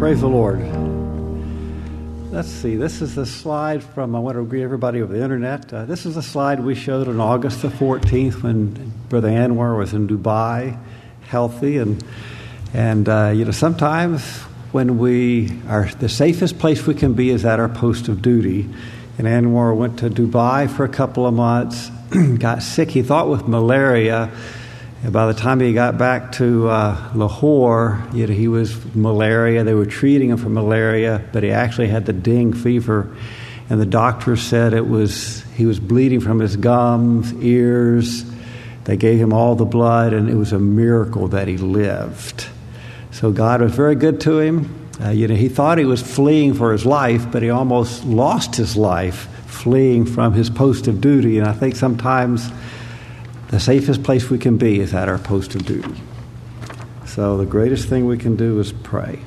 Praise the Lord. Let's see, this is the slide from, I want to greet everybody over the internet. This is the slide we showed on August the 14th when Brother Anwar was in Dubai, healthy. And sometimes when we are, the safest place we can be is at our post of duty. And Anwar went to Dubai for a couple of months, got sick, he thought with malaria. And by the time he got back to Lahore, he was malaria. They were treating him for malaria, but he actually had the dengue fever. And the doctors said he was bleeding from his gums, ears. They gave him all the blood, and it was a miracle that he lived. So God was very good to him. He thought he was fleeing for his life, but he almost lost his life fleeing from his post of duty. And I think sometimes the safest place we can be is at our post of duty. So the greatest thing we can do is pray.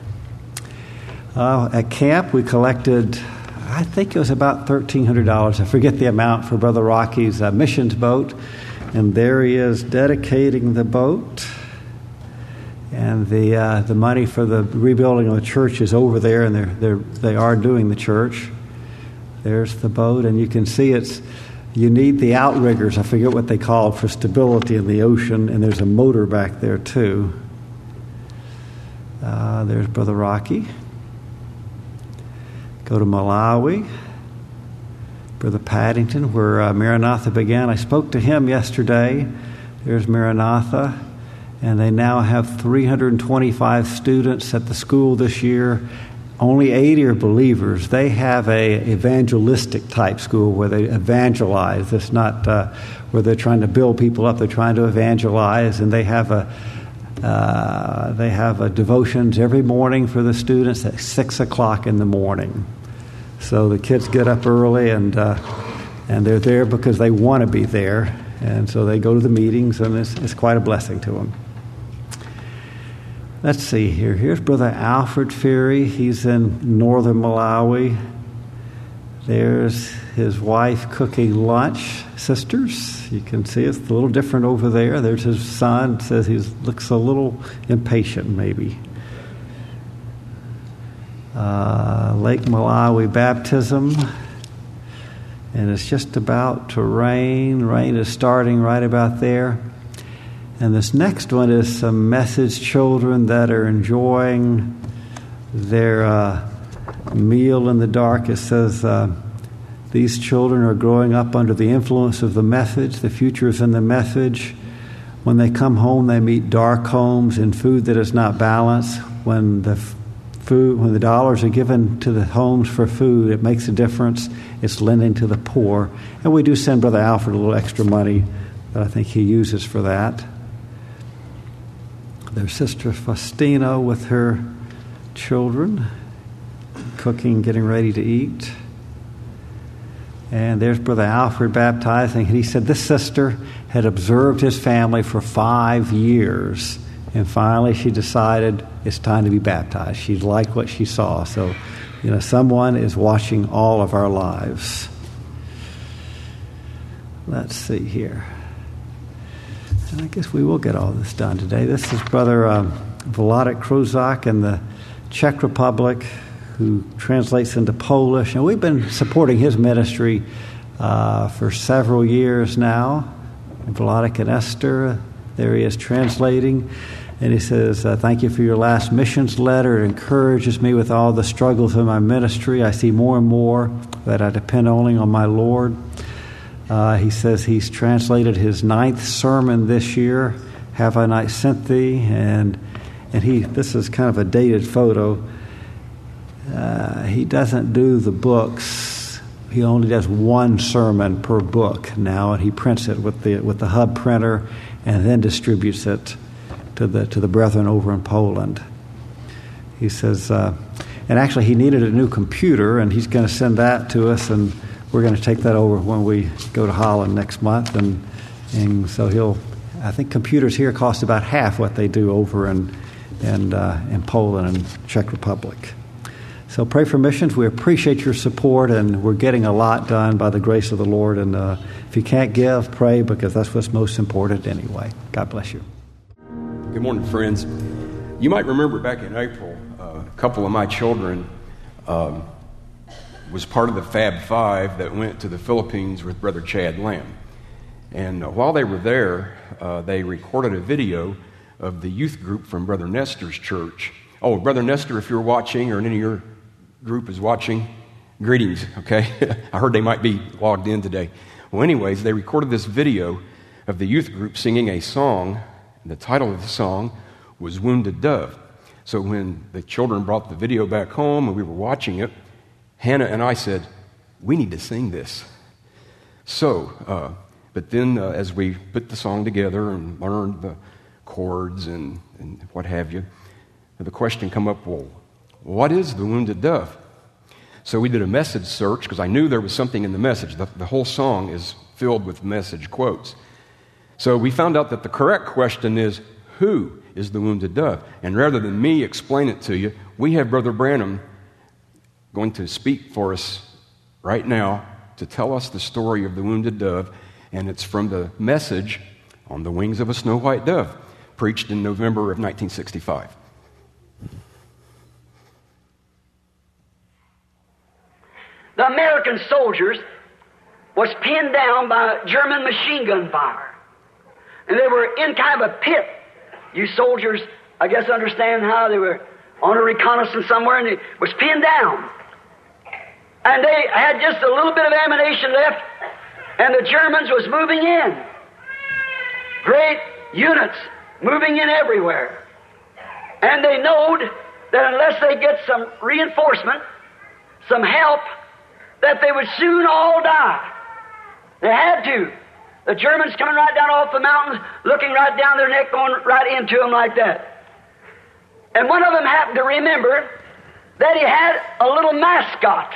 At camp, we collected, I think it was about $1,300. I forget the amount for Brother Rocky's missions boat. And there he is dedicating the boat. And the money for the rebuilding of the church is over there, and they are doing the church. There's the boat, and you can see you need the outriggers, I forget what they call it, for stability in the ocean, and there's a motor back there too. There's Brother Rocky. Go to Malawi. Brother Paddington, where Maranatha began. I spoke to him yesterday. There's Maranatha, and they now have 325 students at the school this year. Only 80 are believers. They have a evangelistic type school where they evangelize. It's not where they're trying to build people up. They're trying to evangelize, and they have a devotions every morning for the students at 6 o'clock in the morning. So the kids get up early, and they're there because they want to be there, and so they go to the meetings, and it's quite a blessing to them. Let's see here. Here's Brother Alfred Ferry. He's in northern Malawi. There's his wife cooking lunch. Sisters, you can see it's a little different over there. There's his son. Says he looks a little impatient, maybe. Lake Malawi baptism. And it's just about to rain. Rain is starting right about there. And this next one is some message children that are enjoying their meal in the dark. It says, these children are growing up under the influence of the message. The future is in the message. When they come home, they meet dark homes and food that is not balanced. When the dollars are given to the homes for food, it makes a difference. It's lending to the poor. And we do send Brother Alfred a little extra money that I think he uses for that. There's Sister Faustina with her children, cooking, getting ready to eat. And there's Brother Alfred baptizing. He said this sister had observed his family for 5 years, and finally she decided it's time to be baptized. She liked what she saw. So, someone is watching all of our lives. Let's see here. And I guess we will get all this done today. This is Brother Vladek Kruzak in the Czech Republic, who translates into Polish. And we've been supporting his ministry for several years now. Vladek and Esther, there he is translating. And he says, thank you for your last missions letter. It encourages me with all the struggles of my ministry. I see more and more that I depend only on my Lord. He says he's translated his 9th sermon this year, Have I Not Sent Thee? And this is kind of a dated photo. He doesn't do the books. He only does one sermon per book now, and he prints it with the hub printer and then distributes it to the brethren over in Poland. He says, and actually he needed a new computer, and he's going to send that to us, and we're going to take that over when we go to Holland next month, and so I think computers here cost about half what they do over in Poland and Czech Republic. So pray for missions. We appreciate your support, and we're getting a lot done by the grace of the Lord. And if you can't give, pray, because that's what's most important anyway. God bless you. Good morning, friends. You might remember back in April, a couple of my children was part of the Fab Five that went to the Philippines with Brother Chad Lamb. And while they were there, they recorded a video of the youth group from Brother Nestor's church. Oh, Brother Nestor, if you're watching or any of your group is watching, greetings, okay? I heard they might be logged in today. Well, anyways, they recorded this video of the youth group singing a song. And the title of the song was Wounded Dove. So when the children brought the video back home and we were watching it, Hannah and I said, we need to sing this. So, but then as we put the song together and learned the chords and what have you, the question come up, well, what is the wounded dove? So we did a message search because I knew there was something in the message. The whole song is filled with message quotes. So we found out that the correct question is, who is the wounded dove? And rather than me explain it to you, we have Brother Branham going to speak for us right now to tell us the story of the wounded dove, and it's from the message On the Wings of a Snow White Dove, preached in November of 1965. The American soldiers was pinned down by German machine gun fire. And they were in kind of a pit. You soldiers, I guess, understand how they were on a reconnaissance somewhere, and it was pinned down. And they had just a little bit of ammunition left, and the Germans was moving in. Great units moving in everywhere. And they knowed that unless they get some reinforcement, some help, that they would soon all die. They had to. The Germans coming right down off the mountains, looking right down their neck, going right into them like that. And one of them happened to remember that he had a little mascot,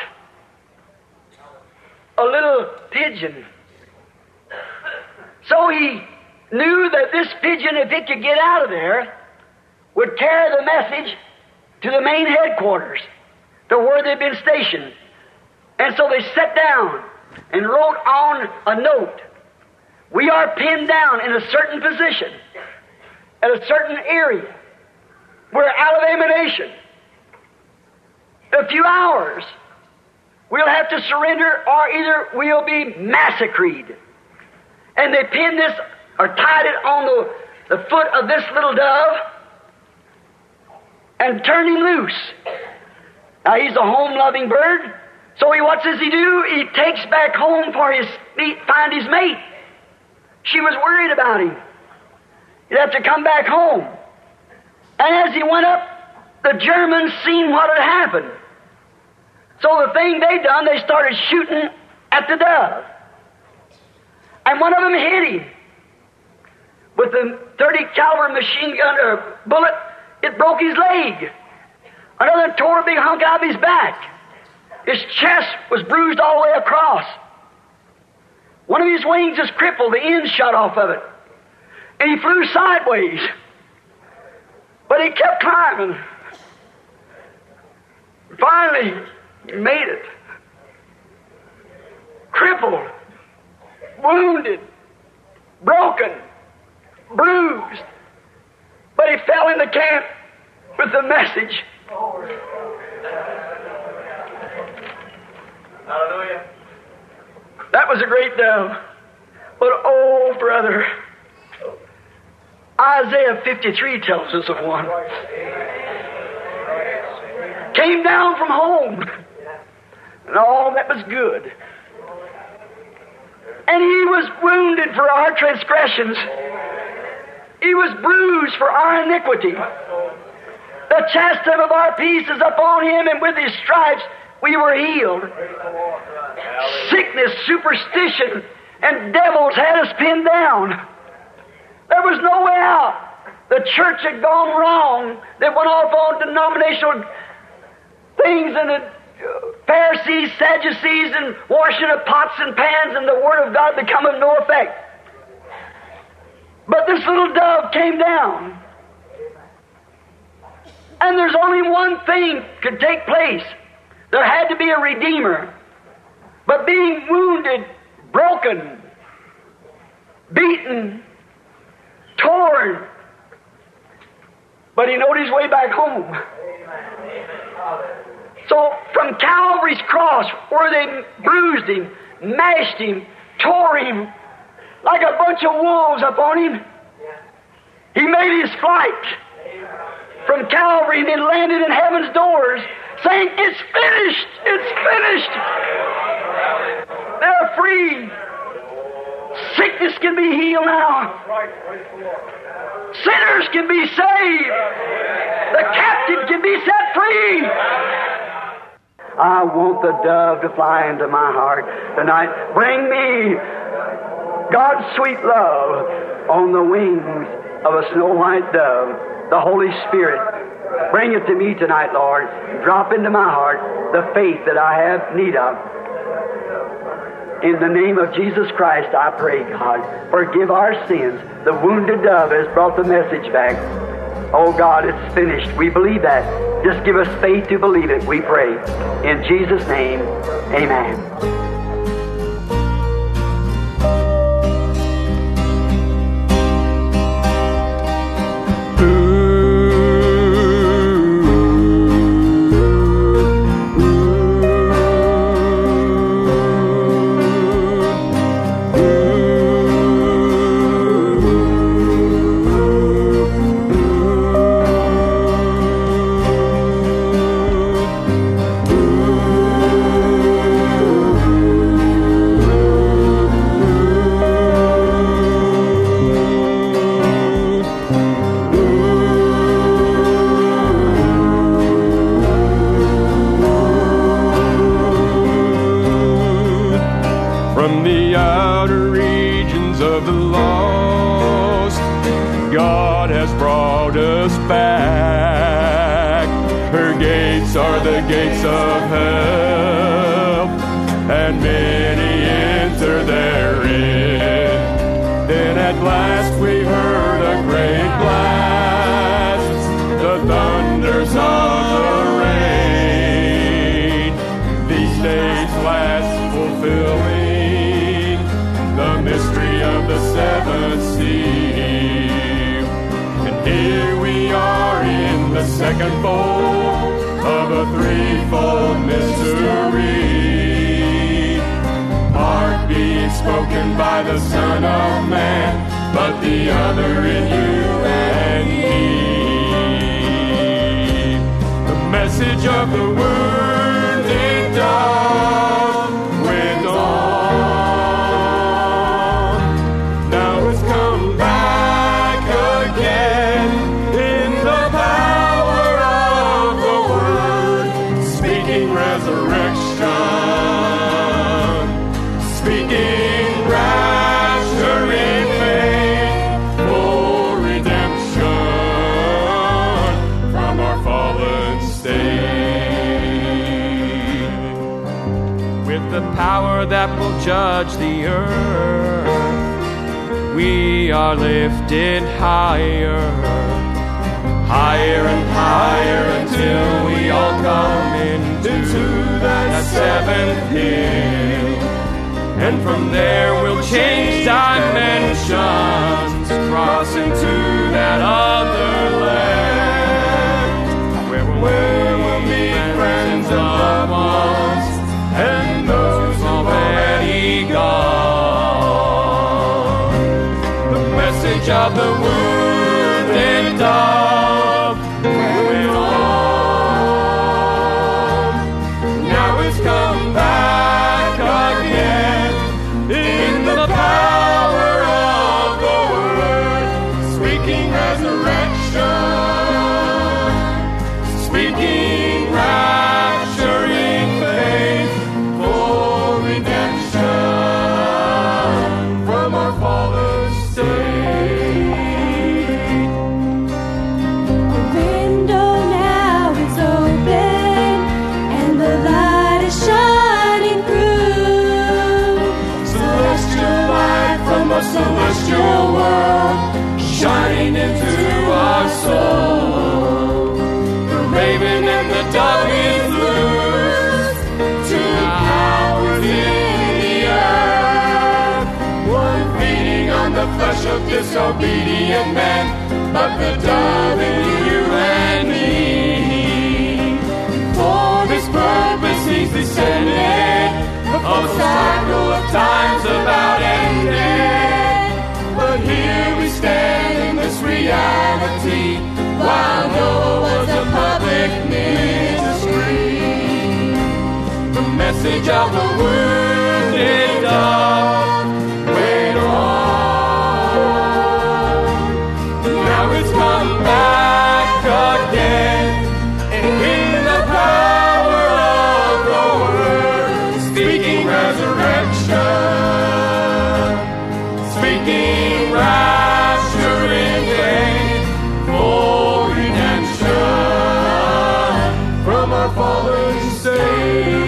a little pigeon. So he knew that this pigeon, if it could get out of there, would carry the message to the main headquarters, to where they'd been stationed. And so they sat down and wrote on a note, we are pinned down in a certain position, at a certain area. We're out of ammunition. In a few hours, we'll have to surrender, or either we'll be massacred. And they pinned this, or tied it on the foot of this little dove, and turned him loose. Now he's a home-loving bird, so what does he do? He takes back home for his find his mate. She was worried about him. He'd have to come back home. And as he went up, the Germans seen what had happened. So the thing they done, they started shooting at the dove. And one of them hit him with a .30 caliber machine gun or bullet. It broke his leg. Another tore a big hunk out of his back. His chest was bruised all the way across. One of his wings is crippled, the end shot off of it. And he flew sideways. But he kept climbing. Finally, he made it. Crippled, wounded, broken, bruised. But he fell in the camp with the message. Hallelujah. That was a great dove. But oh, brother, Isaiah 53 tells us of one. Came down from home, and all that was good. And he was wounded for our transgressions. He was bruised for our iniquity. The chastisement of our peace is upon him, and with his stripes we were healed. Sickness, superstition, and devils had us pinned down. There was no way out. The church had gone wrong. They went off on denominational things, and the Pharisees, Sadducees, and washing of pots and pans, and the Word of God become of no effect. But this little dove came down. And there's only one thing could take place. There had to be a Redeemer. But being wounded, broken, beaten, torn, but he knowed his way back home. So from Calvary's cross, where they bruised Him, mashed Him, tore Him, like a bunch of wolves upon Him, He made His flight from Calvary and then landed in heaven's doors, saying, "It's finished! It's finished!" They're free. Sickness can be healed now. Sinners can be saved. The captive can be set free. I want the dove to fly into my heart tonight. Bring me God's sweet love on the wings of a snow white dove, the Holy Spirit. Bring it to me tonight, Lord. Drop into my heart the faith that I have need of. In the name of Jesus Christ, I pray, God, forgive our sins. The wounded dove has brought the message back. Oh, God, it's finished. We believe that. Just give us faith to believe it, we pray. In Jesus' name, amen. Gates of hell, and many enter therein. Then at last we heard a great blast, the thunders of the rain. These days last, fulfilling the mystery of the seventh seal. And here we are in the second fold of a threefold mystery, part being spoken by the Son of Man, but the other in you and me. The message of the wounded dove went on. Now it's come back again in the power of the Word, speaking resurrection, speaking rapture in faith for redemption from our fallen state. With the power that will judge the earth, we are lifted higher, higher and higher, until we all come into that seventh hill. And from there we'll change dimensions, cross into that other land, where we'll meet friends and loved ones, and those already gone. The message of the wounded dove went on. Now it's come back again in the power of the Word, speaking resurrection, speaking rapture in faith for redemption from our fallen state. The window now is open, and the light is shining through. Celestial light from a celestial world, shining into our soul. The raven and the dove is loose, two powers in the earth, one feeding on the flesh of disobedient man, but the dove in you and me. descended, the full cycle of time's about ended. But here we stand in this reality, while Noah was a public ministry. The message of the wounded dove went on. Now it's come back again, and in the power of the word, speaking resurrection, speaking rapture in vain, full redemption from our fallen state.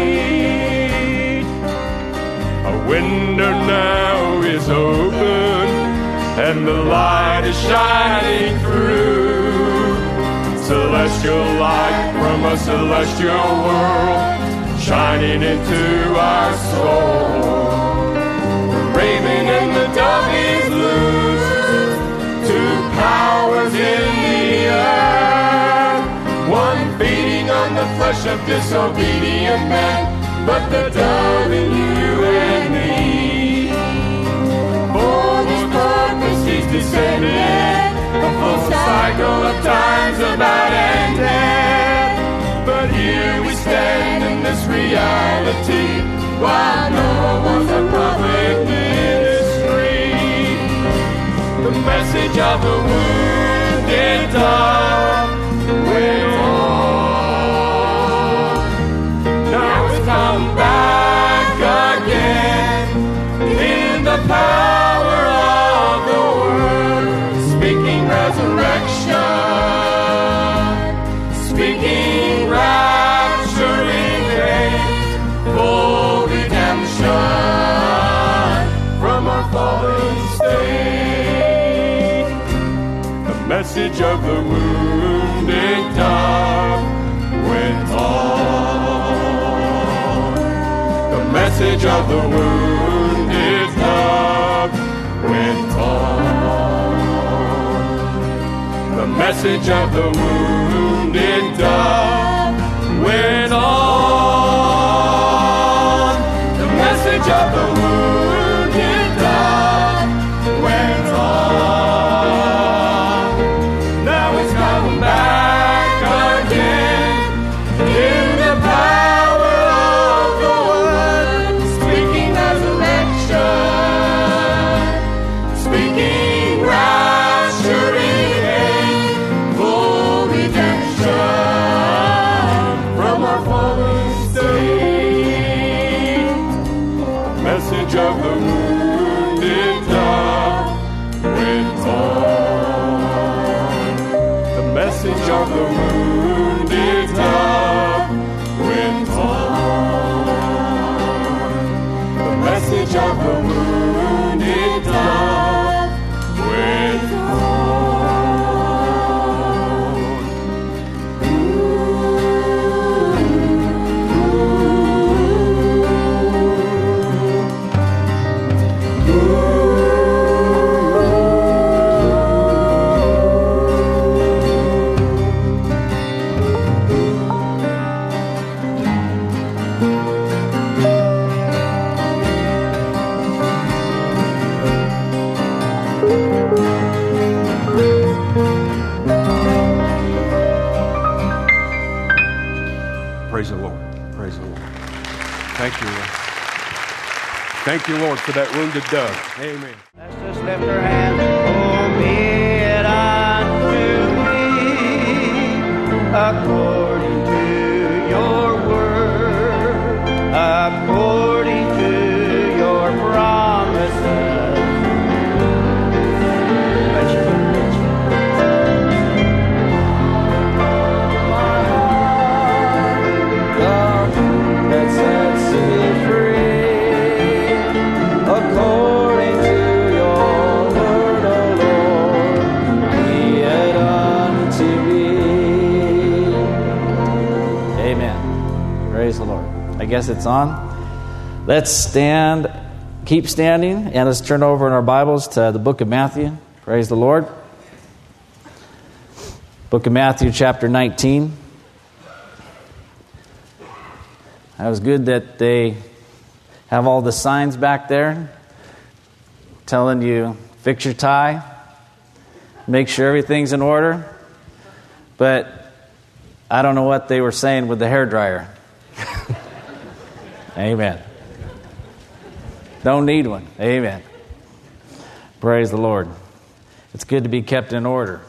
A window now is open, and the light is shining through. Celestial light from a celestial world, shining into our soul. The raven and the dove is loose, two powers in the earth, one feeding on the flesh of disobedient men, but the dove in you and me. For this purpose he's descended, a full cycle of time's about ended. But here we stand in this reality, while Noah was a public ministry. The message of the wounded dove went on. Now it's come back again in the power of the word, speaking resurrection, speaking rapture in vain, full redemption from our fallen state. The message of the wounded dove went on. The message of the wounded dove went on. The message of the wounded dove went on. The message of the wounded dove went on. Now it's come back again in the power of the word, speaking resurrection, speaking rapture in full redemption from our fallen state. The message of the wounded dove went on. The message of the wounded dove went on. The message of the wounded dove went Praise the Lord. Praise the Lord. Thank you, Lord. Thank you, Lord, for that wounded dove. Amen. Let's just lift our hands. Oh, be it unto me according to your word, according to your promises. Let you reach my heart, God that sets me free, according to your word, O Lord, be it unto me. Amen. Praise the Lord. I guess it's on. Let's stand, keep standing, and let's turn over in our Bibles to the book of Matthew. Praise the Lord. Book of Matthew, chapter 19. It was good that they have all the signs back there telling you, fix your tie, make sure everything's in order. But I don't know what they were saying with the hairdryer. Amen. Don't need one. Amen. Praise the Lord. It's good to be kept in order.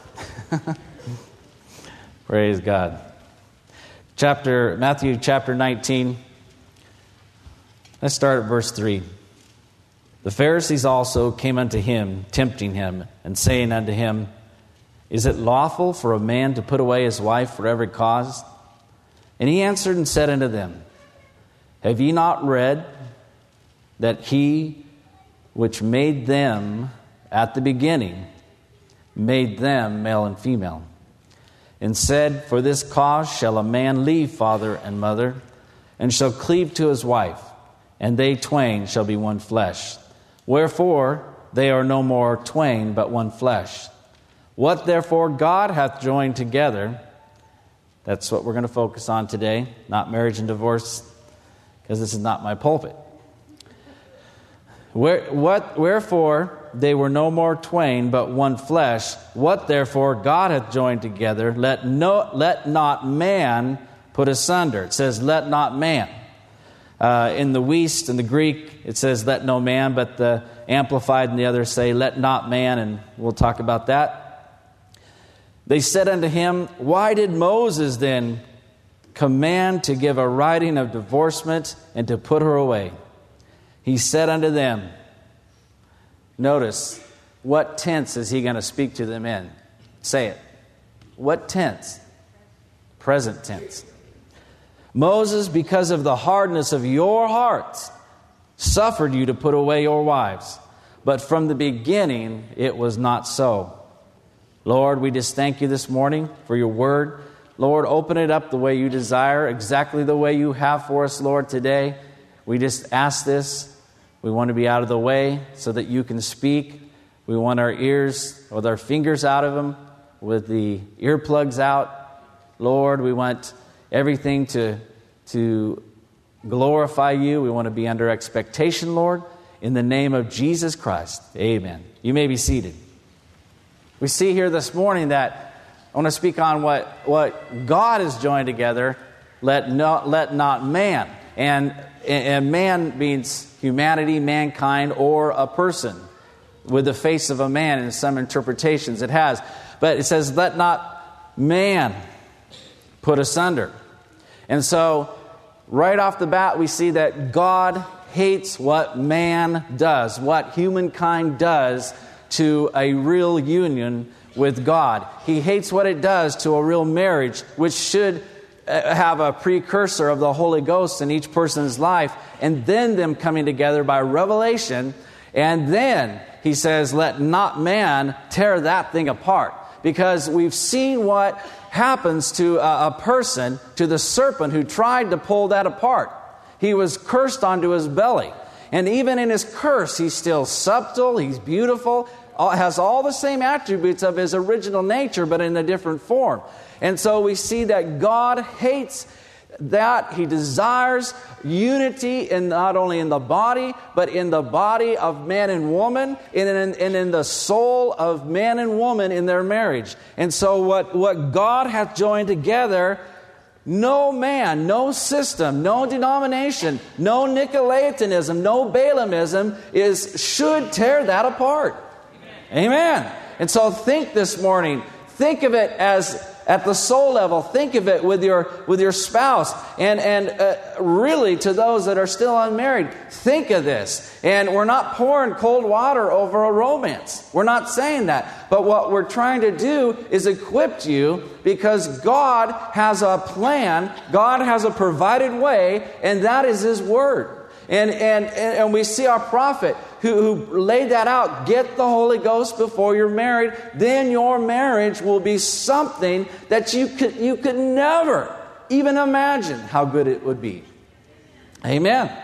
Praise God. Matthew chapter 19. Let's start at verse 3. The Pharisees also came unto him, tempting him, and saying unto him, Is it lawful for a man to put away his wife for every cause? And he answered and said unto them, Have ye not read that he which made them at the beginning made them male and female, and said, For this cause shall a man leave father and mother, and shall cleave to his wife, and they twain shall be one flesh. Wherefore they are no more twain, but one flesh. What therefore God hath joined together, that's what we're going to focus on today, not marriage and divorce, because this is not my pulpit. Wherefore they were no more twain, but one flesh. What therefore God hath joined together, let not man put asunder. It says, let not man. In the West, in the Greek, it says, let no man, but the Amplified and the others say, let not man, and we'll talk about that. They said unto him, Why did Moses then command to give a writing of divorcement and to put her away? He said unto them, notice, what tense is he going to speak to them in? Say it. What tense? Present tense. Moses, because of the hardness of your hearts, suffered you to put away your wives. But from the beginning, it was not so. Lord, we just thank you this morning for your word. Lord, open it up the way you desire, exactly the way you have for us, Lord, today. We just ask this. We want to be out of the way so that you can speak. We want our ears with our fingers out of them, with the earplugs out. Lord, we want everything to glorify you. We want to be under expectation, Lord, in the name of Jesus Christ. Amen. You may be seated. We see here this morning that I want to speak on what God has joined together. Let not man. And man means humanity, mankind, or a person with the face of a man in some interpretations it has. But it says, let not man put asunder. And so, right off the bat, we see that God hates what man does, what humankind does to a real union with God. He hates what it does to a real marriage, which should have a precursor of the Holy Ghost in each person's life, and then them coming together by revelation. And then he says, let not man tear that thing apart. Because we've seen what happens to a person, to the serpent who tried to pull that apart. He was cursed onto his belly. And even in his curse, he's still subtle, he's beautiful, has all the same attributes of his original nature, but in a different form. And so we see that God hates that. He desires unity, in not only in the body, but in the body of man and woman, and in the soul of man and woman in their marriage. And so what God hath joined together, no man, no system, no denomination, no Nicolaitanism, no Balaamism should tear that apart. Amen. And so think this morning, think of it as at the soul level. Think of it with your spouse, and really to those that are still unmarried. Think of this. And we're not pouring cold water over a romance. We're not saying that. But what we're trying to do is equip you, because God has a plan. God has a provided way, and that is His Word. And we see our prophet who laid that out. Get the Holy Ghost before you're married. Then your marriage will be something that you could never even imagine how good it would be. Amen.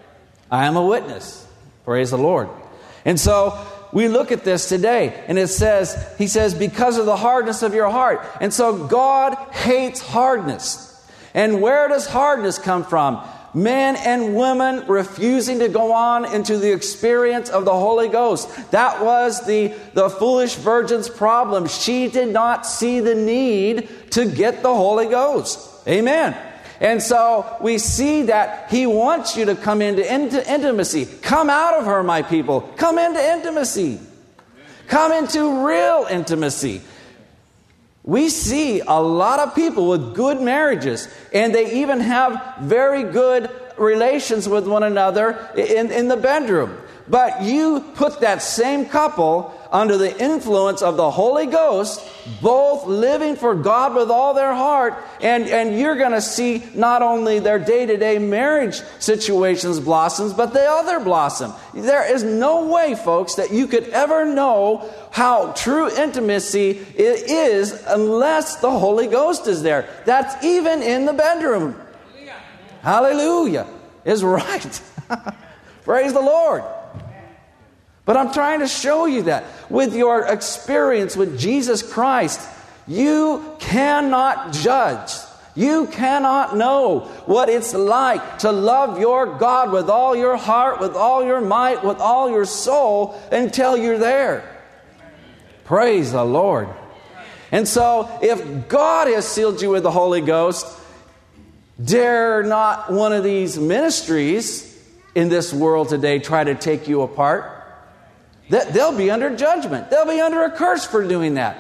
I am a witness. Praise the Lord. And so we look at this today, and he says, because of the hardness of your heart. And so God hates hardness. And where does hardness come from? Men and women refusing to go on into the experience of the Holy Ghost. That was the foolish virgin's problem. She did not see the need to get the Holy Ghost. Amen. And so we see that He wants you to come into intimacy. Come out of her, my people. Come into intimacy. Come into real intimacy. We see a lot of people with good marriages, and they even have very good relations with one another in the bedroom. But you put that same couple under the influence of the Holy Ghost, both living for God with all their heart, and you're going to see not only their day-to-day marriage situations blossom, but the other blossom. There is no way, folks, that you could ever know how true intimacy is unless the Holy Ghost is there. That's even in the bedroom. Hallelujah is right. Praise the Lord. But I'm trying to show you that with your experience with Jesus Christ, you cannot judge. You cannot know what it's like to love your God with all your heart, with all your might, with all your soul until you're there. Praise the Lord. And so if God has sealed you with the Holy Ghost, dare not one of these ministries in this world today try to take you apart. They'll be under judgment. They'll be under a curse for doing that.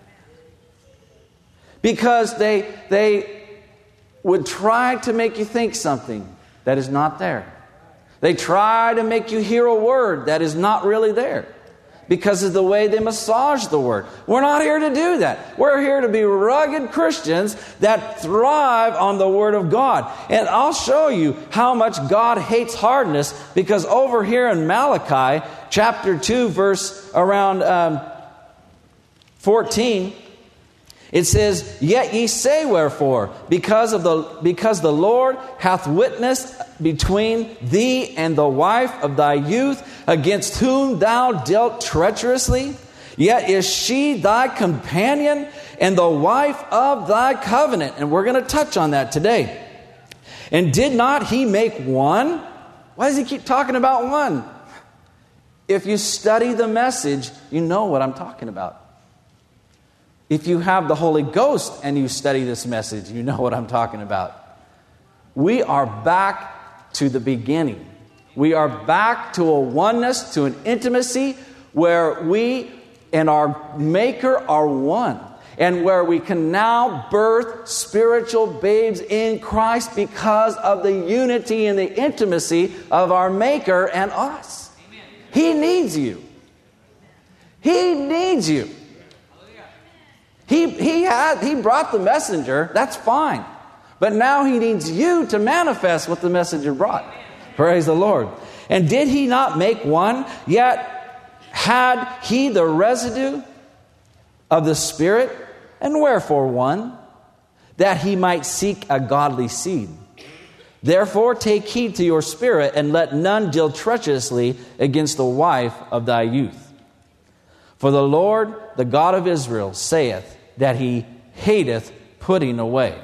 Because they would try to make you think something that is not there. They try to make you hear a word that is not really there. Because of the way they massage the word. We're not here to do that. We're here to be rugged Christians that thrive on the Word of God. And I'll show you how much God hates hardness, because over here in Malachi, chapter 2, verse around 14, it says, "Yet ye say wherefore, because the Lord hath witnessed between thee and the wife of thy youth, against whom thou dealt treacherously. Yet is she thy companion and the wife of thy covenant." And we're going to touch on that today. "And did not he make one?" Why does he keep talking about one? If you study the message, you know what I'm talking about. If you have the Holy Ghost and you study this message, you know what I'm talking about. We are back to the beginning. We are back to a oneness, to an intimacy where we and our Maker are one. And where we can now birth spiritual babes in Christ because of the unity and the intimacy of our Maker and us. Amen. He needs you. He needs you. He brought the messenger. That's fine. But now he needs you to manifest what the messenger brought. Praise the Lord. "And did he not make one? Yet had he the residue of the Spirit? And wherefore one? That he might seek a godly seed. Therefore take heed to your spirit, and let none deal treacherously against the wife of thy youth. For the Lord, the God of Israel, saith that he hateth putting away."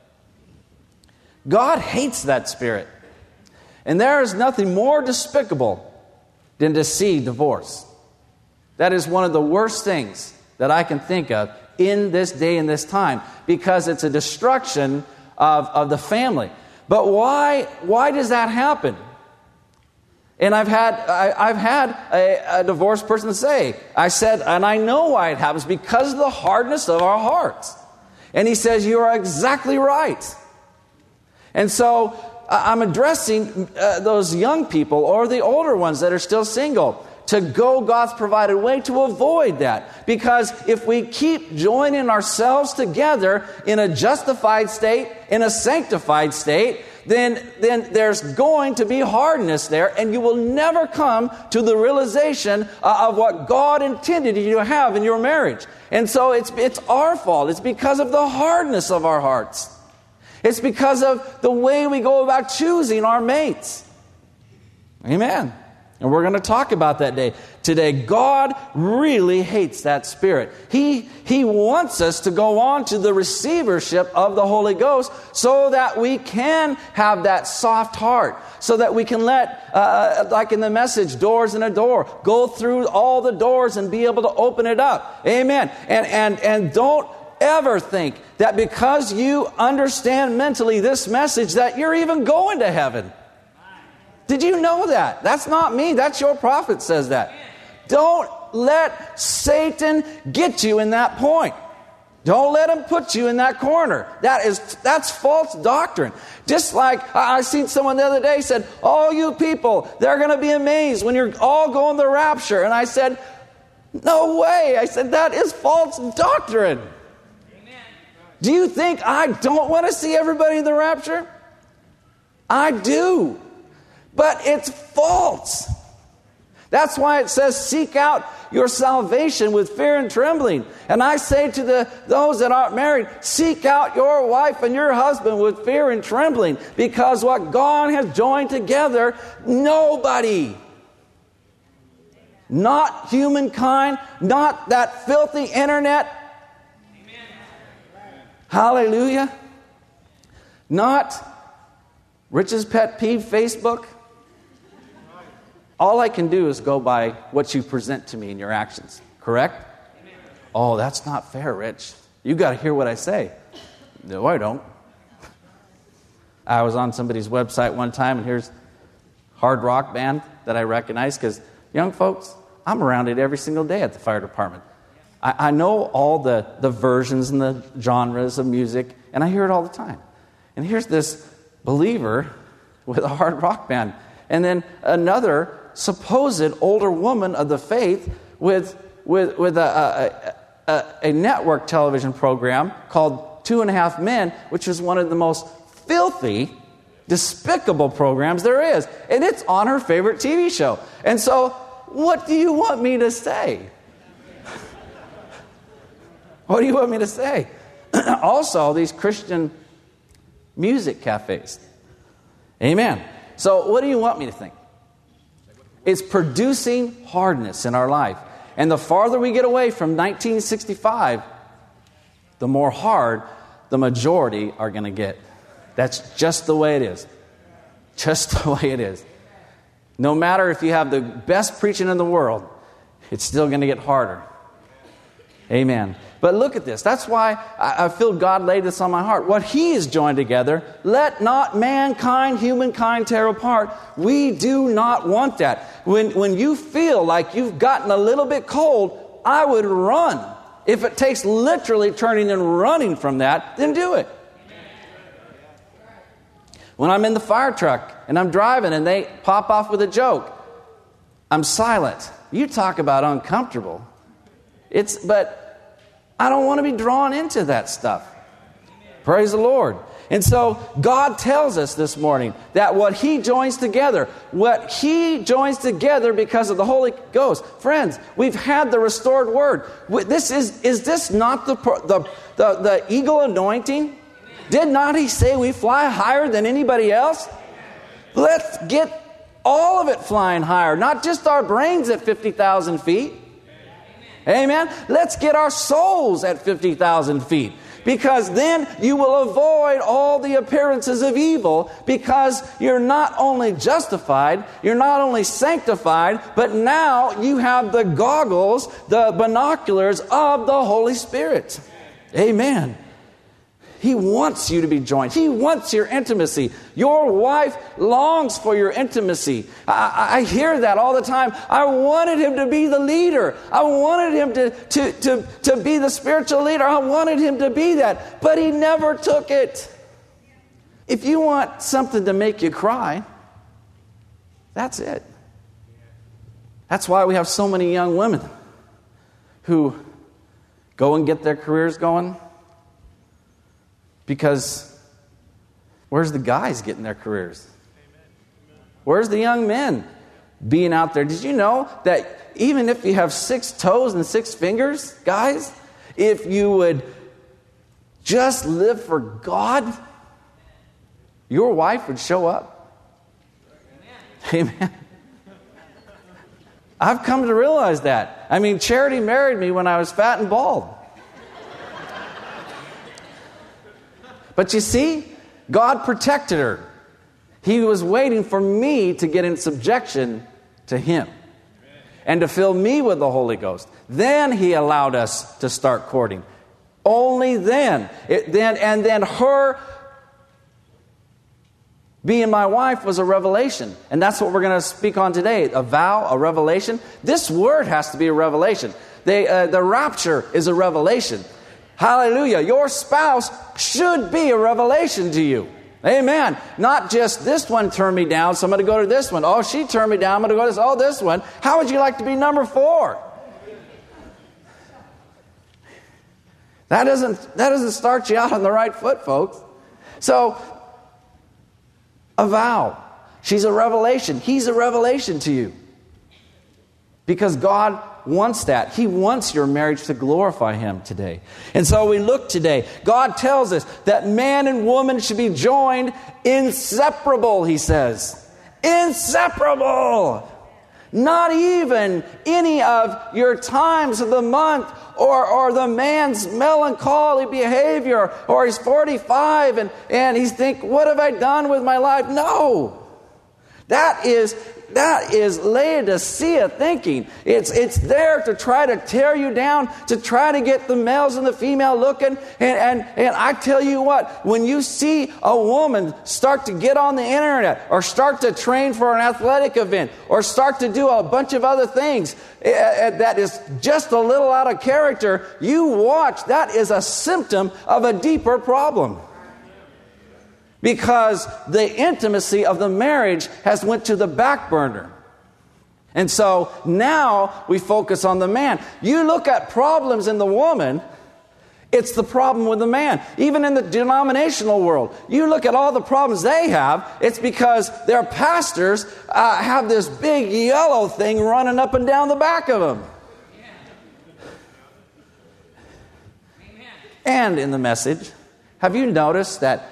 God hates that spirit. And there is nothing more despicable than to see divorce. That is one of the worst things that I can think of in this day and this time, because it's a destruction of the family. But why does that happen? And I've had a divorced person say, I said, and I know why it happens, because of the hardness of our hearts. And he says, you are exactly right. And so I'm addressing those young people or the older ones that are still single to go God's provided way to avoid that. Because if we keep joining ourselves together in a justified state, in a sanctified state, then there's going to be hardness there, and you will never come to the realization of what God intended you to have in your marriage. And so it's our fault. It's because of the hardness of our hearts. It's because of the way we go about choosing our mates. Amen. And we're going to talk about that day today. God really hates that spirit. He wants us to go on to the receivership of the Holy Ghost so that we can have that soft heart, so that we can let, like in the message, doors in a door, go through all the doors and be able to open it up. Amen. And don't ever think that because you understand mentally this message that you're even going to heaven. Did you know that? That's not me. That's your prophet says that. Don't let Satan get you in that point. Don't let him put you in that corner. That's false doctrine. Just like I seen someone the other day said, all you people, they're going to be amazed when you're all going to the rapture. And I said, no way. I said, that is false doctrine. Amen. Do you think I don't want to see everybody in the rapture? I do. But it's false. That's why it says, seek out your salvation with fear and trembling. And I say to those that aren't married, seek out your wife and your husband with fear and trembling, because what God has joined together, nobody, not humankind, not that filthy internet, hallelujah, not Rich's pet peeve, Facebook. All I can do is go by what you present to me in your actions. Correct? Amen. Oh, that's not fair, Rich. You got to hear what I say. No, I don't. I was on somebody's website one time, and here's hard rock band that I recognize, because young folks, I'm around it every single day at the fire department. I know all the versions and the genres of music, and I hear it all the time. And here's this believer with a hard rock band, and then another supposed older woman of the faith with a network television program called 2.5 Men, which is one of the most filthy, despicable programs there is. And it's on her favorite TV show. And so, what do you want me to say? What do you want me to say? Also, these Christian music cafes. Amen. So, what do you want me to think? It's producing hardness in our life. And the farther we get away from 1965, the more hard the majority are going to get. That's just the way it is. Just the way it is. No matter if you have the best preaching in the world, it's still going to get harder. Amen. But look at this. That's why I feel God laid this on my heart. What He has joined together, let not mankind, humankind tear apart. We do not want that. When you feel like you've gotten a little bit cold, I would run. If it takes literally turning and running from that, then do it. When I'm in the fire truck and I'm driving and they pop off with a joke, I'm silent. You talk about uncomfortable. But I don't want to be drawn into that stuff. Praise the Lord. And so God tells us this morning that what He joins together because of the Holy Ghost. Friends, we've had the restored word. Is this not the eagle anointing? Did not He say we fly higher than anybody else? Let's get all of it flying higher, not just our brains at 50,000 feet. Amen. Let's get our souls at 50,000 feet, because then you will avoid all the appearances of evil, because you're not only justified, you're not only sanctified, but now you have the goggles, the binoculars of the Holy Spirit. Amen. He wants you to be joined. He wants your intimacy. Your wife longs for your intimacy. I hear that all the time. I wanted him to be the leader. I wanted him to be the spiritual leader. I wanted him to be that. But he never took it. If you want something to make you cry, that's it. That's why we have so many young women who go and get their careers going. Because where's the guys getting their careers? Where's the young men being out there? Did you know that even if you have 6 toes and 6 fingers, guys, if you would just live for God, your wife would show up? Amen. I've come to realize that. I mean, Charity married me when I was fat and bald. But you see, God protected her. He was waiting for me to get in subjection to Him and to fill me with the Holy Ghost. Then He allowed us to start courting. Only then. Then her being my wife was a revelation. And that's what we're going to speak on today. A vow, a revelation. This word has to be a revelation. The rapture is a revelation. Hallelujah. Your spouse should be a revelation to you. Amen. Not just this one turned me down, so I'm going to go to this one. Oh, she turned me down, I'm going to go to this. Oh, this one. How would you like to be number 4? That doesn't start you out on the right foot, folks. So, a vow. She's a revelation. He's a revelation to you. Because God wants that. He wants your marriage to glorify Him today. And so we look today. God tells us that man and woman should be joined inseparable, He says. Inseparable. Not even any of your times of the month or the man's melancholy behavior, or he's 45 and he's think, what have I done with my life? No. That is Laodicea thinking. It's there to try to tear you down, to try to get the males and the female looking. And I tell you what, when you see a woman start to get on the internet or start to train for an athletic event or start to do a bunch of other things that is just a little out of character, you watch. That is a symptom of a deeper problem. Because the intimacy of the marriage has went to the back burner. And so now we focus on the man. You look at problems in the woman, it's the problem with the man. Even in the denominational world, you look at all the problems they have, it's because their pastors have this big yellow thing running up and down the back of them. And in the message, have you noticed that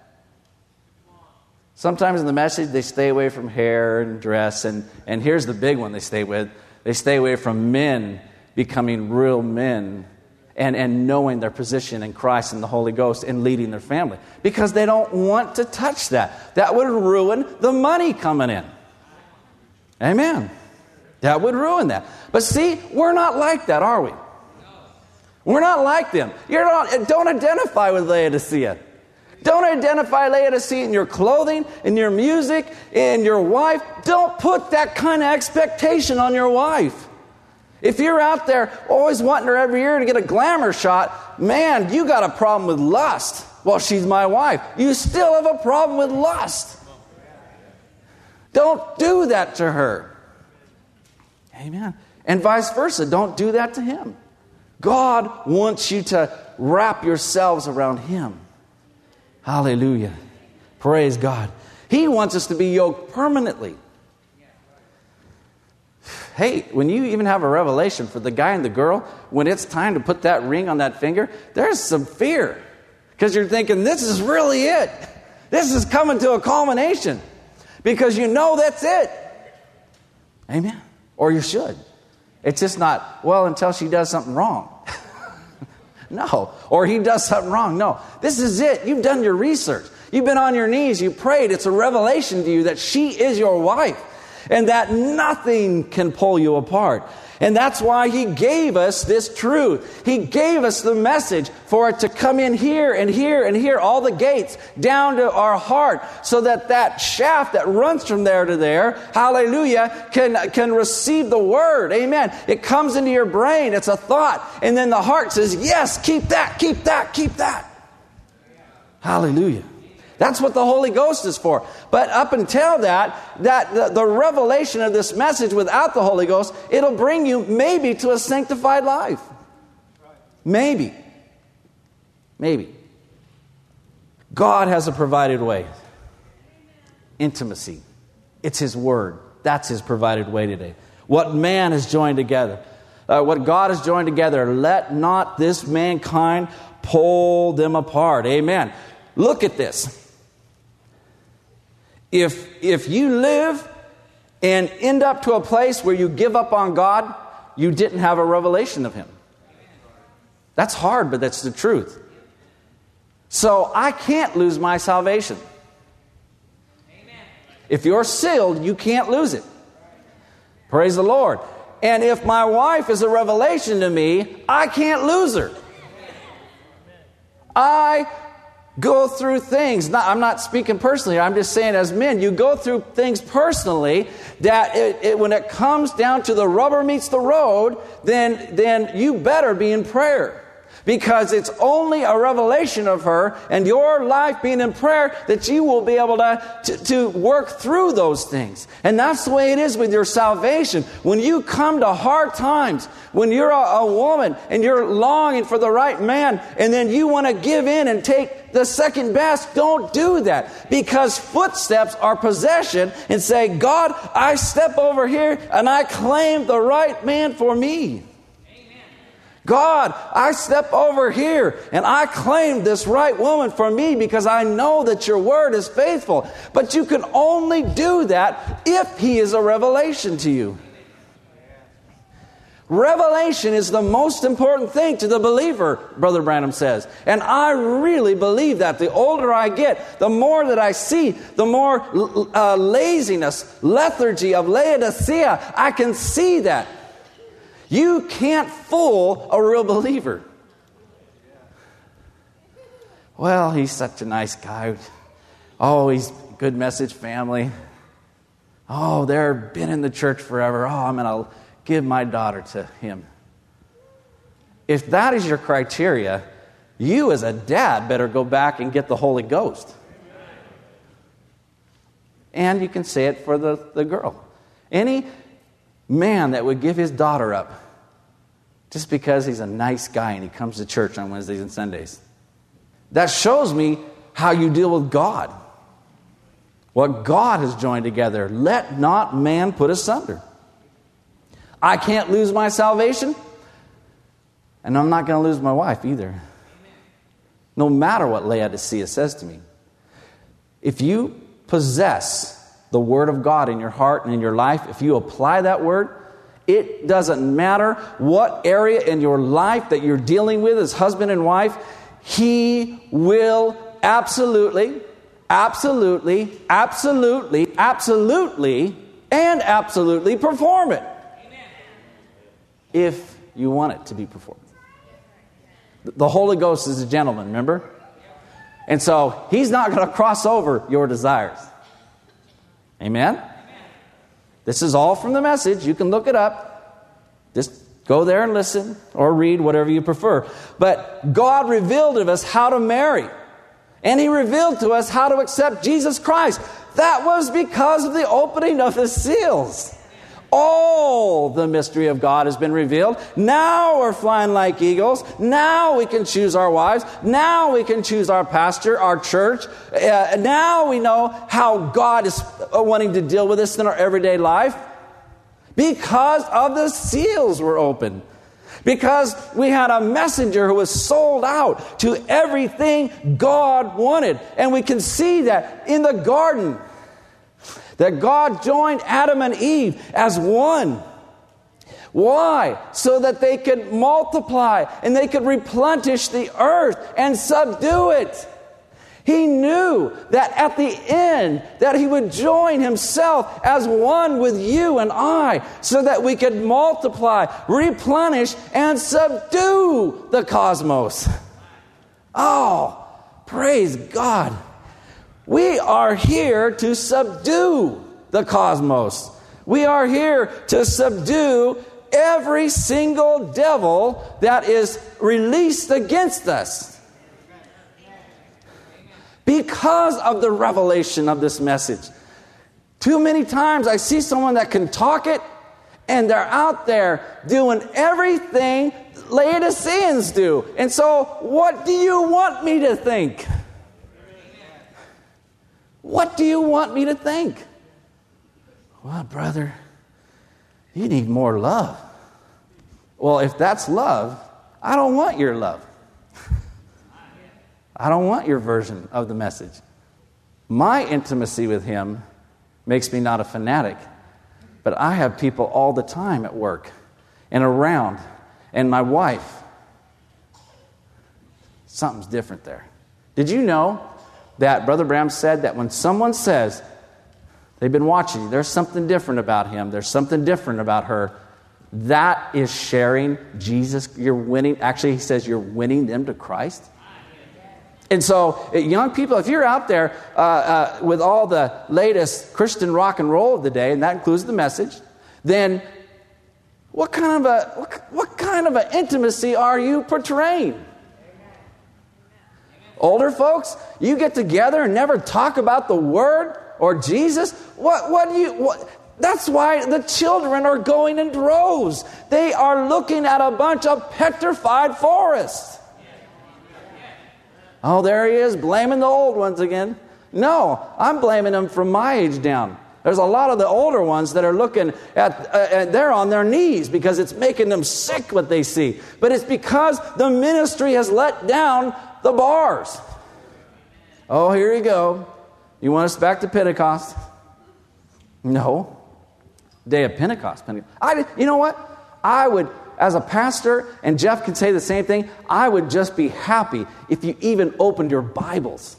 sometimes in the message, they stay away from hair and dress. And here's the big one they stay with. They stay away from men becoming real men and knowing their position in Christ and the Holy Ghost and leading their family. Because they don't want to touch that. That would ruin the money coming in. Amen. That would ruin that. But see, we're not like that, are we? We're not like them. Don't identify with Laodicea. Don't identify Laodicea in your clothing, in your music, in your wife. Don't put that kind of expectation on your wife. If you're out there always wanting her every year to get a glamour shot, man, you got a problem with lust. Well, she's my wife. You still have a problem with lust. Don't do that to her. Amen. And vice versa. Don't do that to him. God wants you to wrap yourselves around Him. Hallelujah. Praise God. He wants us to be yoked permanently. Hey, when you even have a revelation for the guy and the girl, when it's time to put that ring on that finger, there's some fear. Because you're thinking, this is really it. This is coming to a culmination. Because you know that's it. Amen. Or you should. It's just not, well, until she does something wrong. No. Or he does something wrong. No. This is it. You've done your research. You've been on your knees. You prayed. It's a revelation to you that she is your wife. And that nothing can pull you apart. And that's why He gave us this truth. He gave us the message for it to come in here and here and here, all the gates, down to our heart, so that that shaft that runs from there to there, hallelujah, can receive the word. Amen. It comes into your brain. It's a thought. And then the heart says, yes, keep that, keep that, keep that. Hallelujah. That's what the Holy Ghost is for. But up until that the revelation of this message without the Holy Ghost, it'll bring you maybe to a sanctified life. Maybe. Maybe. God has a provided way. Intimacy. It's His Word. That's His provided way today. What man has joined together. What God has joined together, let not this mankind pull them apart. Amen. Look at this. If you live and end up to a place where you give up on God, you didn't have a revelation of Him. That's hard, but that's the truth. So I can't lose my salvation. If you're sealed, you can't lose it. Praise the Lord. And if my wife is a revelation to me, I can't lose her. I go through things. I'm not speaking personally. I'm just saying as men, you go through things personally that when it comes down to the rubber meets the road, then you better be in prayer. Because it's only a revelation of her and your life being in prayer that you will be able to work through those things. And that's the way it is with your salvation. When you come to hard times, when you're a woman and you're longing for the right man, and then you want to give in and take the second best, don't do that. Because footsteps are possession, and say, God, I step over here and I claim the right man for me. God, I step over here and I claim this right woman for me because I know that your word is faithful. But you can only do that if he is a revelation to you. Revelation is the most important thing to the believer, Brother Branham says. And I really believe that. The older I get, the more that I see, the more laziness, lethargy of Laodicea, I can see that. You can't fool a real believer. Well, he's such a nice guy. Oh, he's good message family. Oh, they've been in the church forever. Oh, I'm going to give my daughter to him. If that is your criteria, you as a dad better go back and get the Holy Ghost. And you can say it for the girl. Any man that would give his daughter up just because he's a nice guy and he comes to church on Wednesdays and Sundays, that shows me how you deal with God. What God has joined together, let not man put asunder. I can't lose my salvation, and I'm not going to lose my wife either. No matter what Laodicea says to me. If you possess the Word of God in your heart and in your life, if you apply that Word, it doesn't matter what area in your life that you're dealing with as husband and wife, He will absolutely, absolutely, absolutely, absolutely, and absolutely perform it. If you want it to be performed. The Holy Ghost is a gentleman, remember? And so He's not going to cross over your desires. Amen? This is all from the message. You can look it up. Just go there and listen or read, whatever you prefer. But God revealed to us how to marry. And He revealed to us how to accept Jesus Christ. That was because of the opening of the seals. All the mystery of God has been revealed. Now we're flying like eagles. Now we can choose our wives. Now we can choose our pastor, our church. Now we know how God is wanting to deal with us in our everyday life. Because of the seals were opened. Because we had a messenger who was sold out to everything God wanted. And we can see that in the garden. That God joined Adam and Eve as one. Why? So that they could multiply and they could replenish the earth and subdue it. He knew that at the end that He would join Himself as one with you and I so that we could multiply, replenish, and subdue the cosmos. Oh, praise God. We are here to subdue the cosmos. We are here to subdue every single devil that is released against us. Because of the revelation of this message. Too many times I see someone that can talk it, and they're out there doing everything Laodiceans do. And so, what do you want me to think? What do you want me to think? Well, brother, you need more love. Well, if that's love, I don't want your love. I don't want your version of the message. My intimacy with Him makes me not a fanatic. But I have people all the time at work and around, and my wife. Something's different there. Did you know that Brother Branham said that when someone says they've been watching you, there's something different about him, there's something different about her, that is sharing Jesus. You're winning. Actually, he says you're winning them to Christ. And so, young people, if you're out there with all the latest Christian rock and roll of the day, and that includes the message, then what kind of an intimacy are you portraying? Older folks, you get together and never talk about the Word or Jesus. That's why the children are going in droves. They are looking at a bunch of petrified forests. Oh, there he is, blaming the old ones again. No, I'm blaming them from my age down. There's a lot of the older ones that are looking at, they're on their knees because it's making them sick what they see. But it's because the ministry has let down the bars. Oh, here you go. You want us back to Pentecost? No. Day of Pentecost. You know what? I would, as a pastor, and Jeff can say the same thing, I would just be happy if you even opened your Bibles.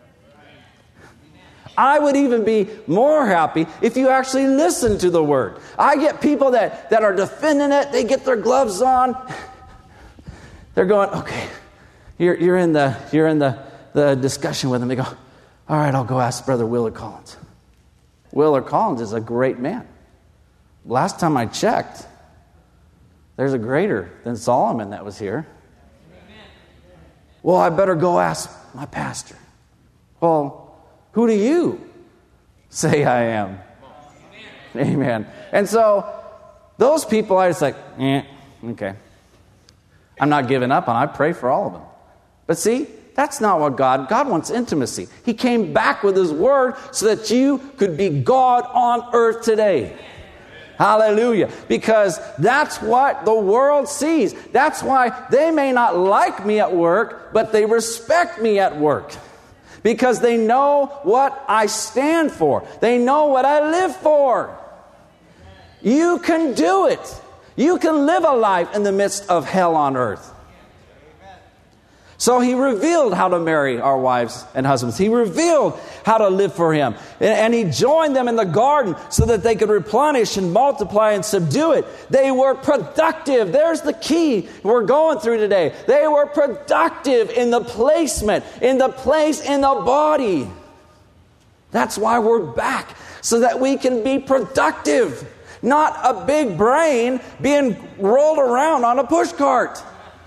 I would even be more happy if you actually listened to the Word. I get people that are defending it. They get their gloves on. They're going, okay, you're in the discussion with them. They go, all right, I'll go ask Brother Willard Collins. Willard Collins is a great man. Last time I checked, there's a greater than Solomon that was here. Well, I better go ask my pastor. Well, who do you say I am? Amen. And so those people, I just like, okay. I'm not giving up, and I pray for all of them. But see, that's not what God wants intimacy. He came back with His Word so that you could be God on earth today. Hallelujah. Because that's what the world sees. That's why they may not like me at work, but they respect me at work. Because they know what I stand for. They know what I live for. You can do it. You can live a life in the midst of hell on earth. So He revealed how to marry our wives and husbands. He revealed how to live for Him. And He joined them in the garden so that they could replenish and multiply and subdue it. They were productive. There's the key we're going through today. They were productive in the placement, in the place in the body. That's why we're back, so that we can be productive. Not a big brain being rolled around on a push cart.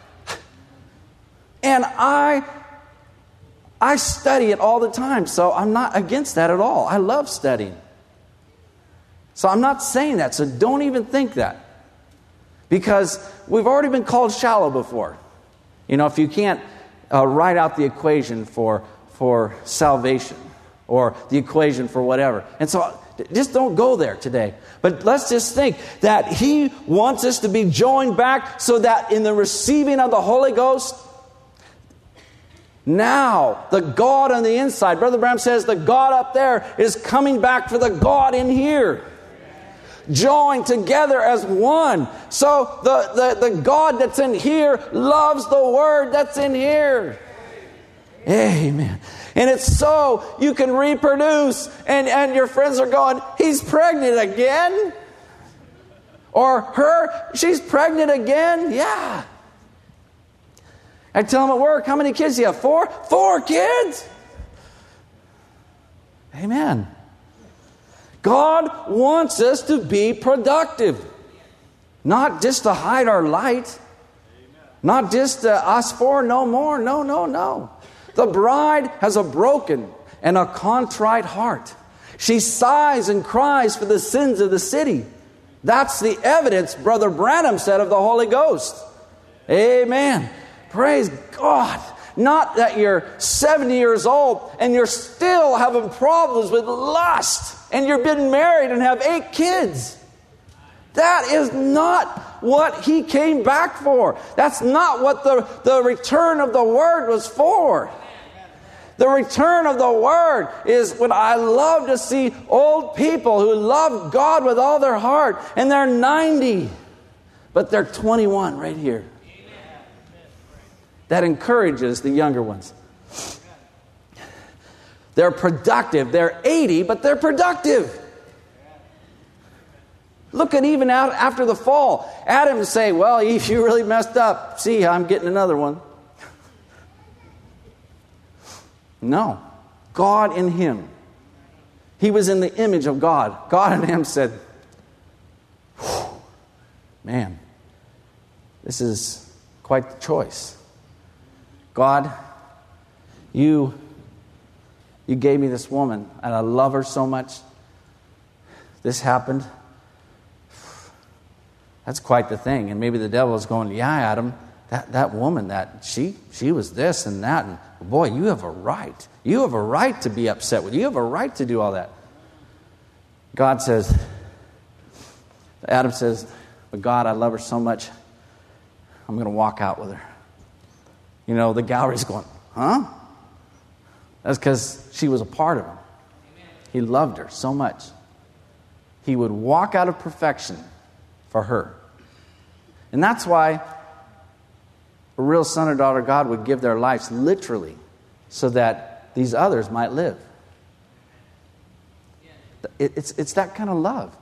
And I study it all the time, so I'm not against that at all. I love studying. So I'm not saying that, so don't even think that. Because we've already been called shallow before. You know, if you can't write out the equation for salvation or the equation for whatever. And so just don't go there today. But let's just think that He wants us to be joined back so that in the receiving of the Holy Ghost, now, the God on the inside, Brother Branham says the God up there is coming back for the God in here. Joined together as one. So the God that's in here loves the Word that's in here. Amen. And it's so you can reproduce. And your friends are going, he's pregnant again? Or her, she's pregnant again? Yeah. I tell them at work, how many kids do you have? 4? 4 kids? Amen. God wants us to be productive. Not just to hide our light. Not just us 4, no more. No. The bride has a broken and a contrite heart. She sighs and cries for the sins of the city. That's the evidence Brother Branham said of the Holy Ghost. Amen. Praise God. Not that you're 70 years old and you're still having problems with lust and you've been married and have 8 kids. That is not what He came back for. That's not what the return of the Word was for. The return of the Word is when I love to see old people who love God with all their heart, and they're 90, but they're 21 right here. That encourages the younger ones. They're productive. They're 80, but they're productive. Look at even out after the fall. Adam say, well, Eve, you really messed up. See, I'm getting another one. No. God in him. He was in the image of God. God in him said, man, this is quite the choice. God, you gave me this woman, and I love her so much. This happened. That's quite the thing. And maybe the devil is going, yeah, Adam, that woman, that she was this and that. And boy, you have a right. You have a right to be upset with. You have a right to do all that. God says, Adam says, but God, I love her so much, I'm going to walk out with her. You know, the gallery's going, huh? That's because she was a part of him. He loved her so much. He would walk out of perfection for her. And that's why a real son or daughter of God would give their lives literally so that these others might live. It's that kind of love.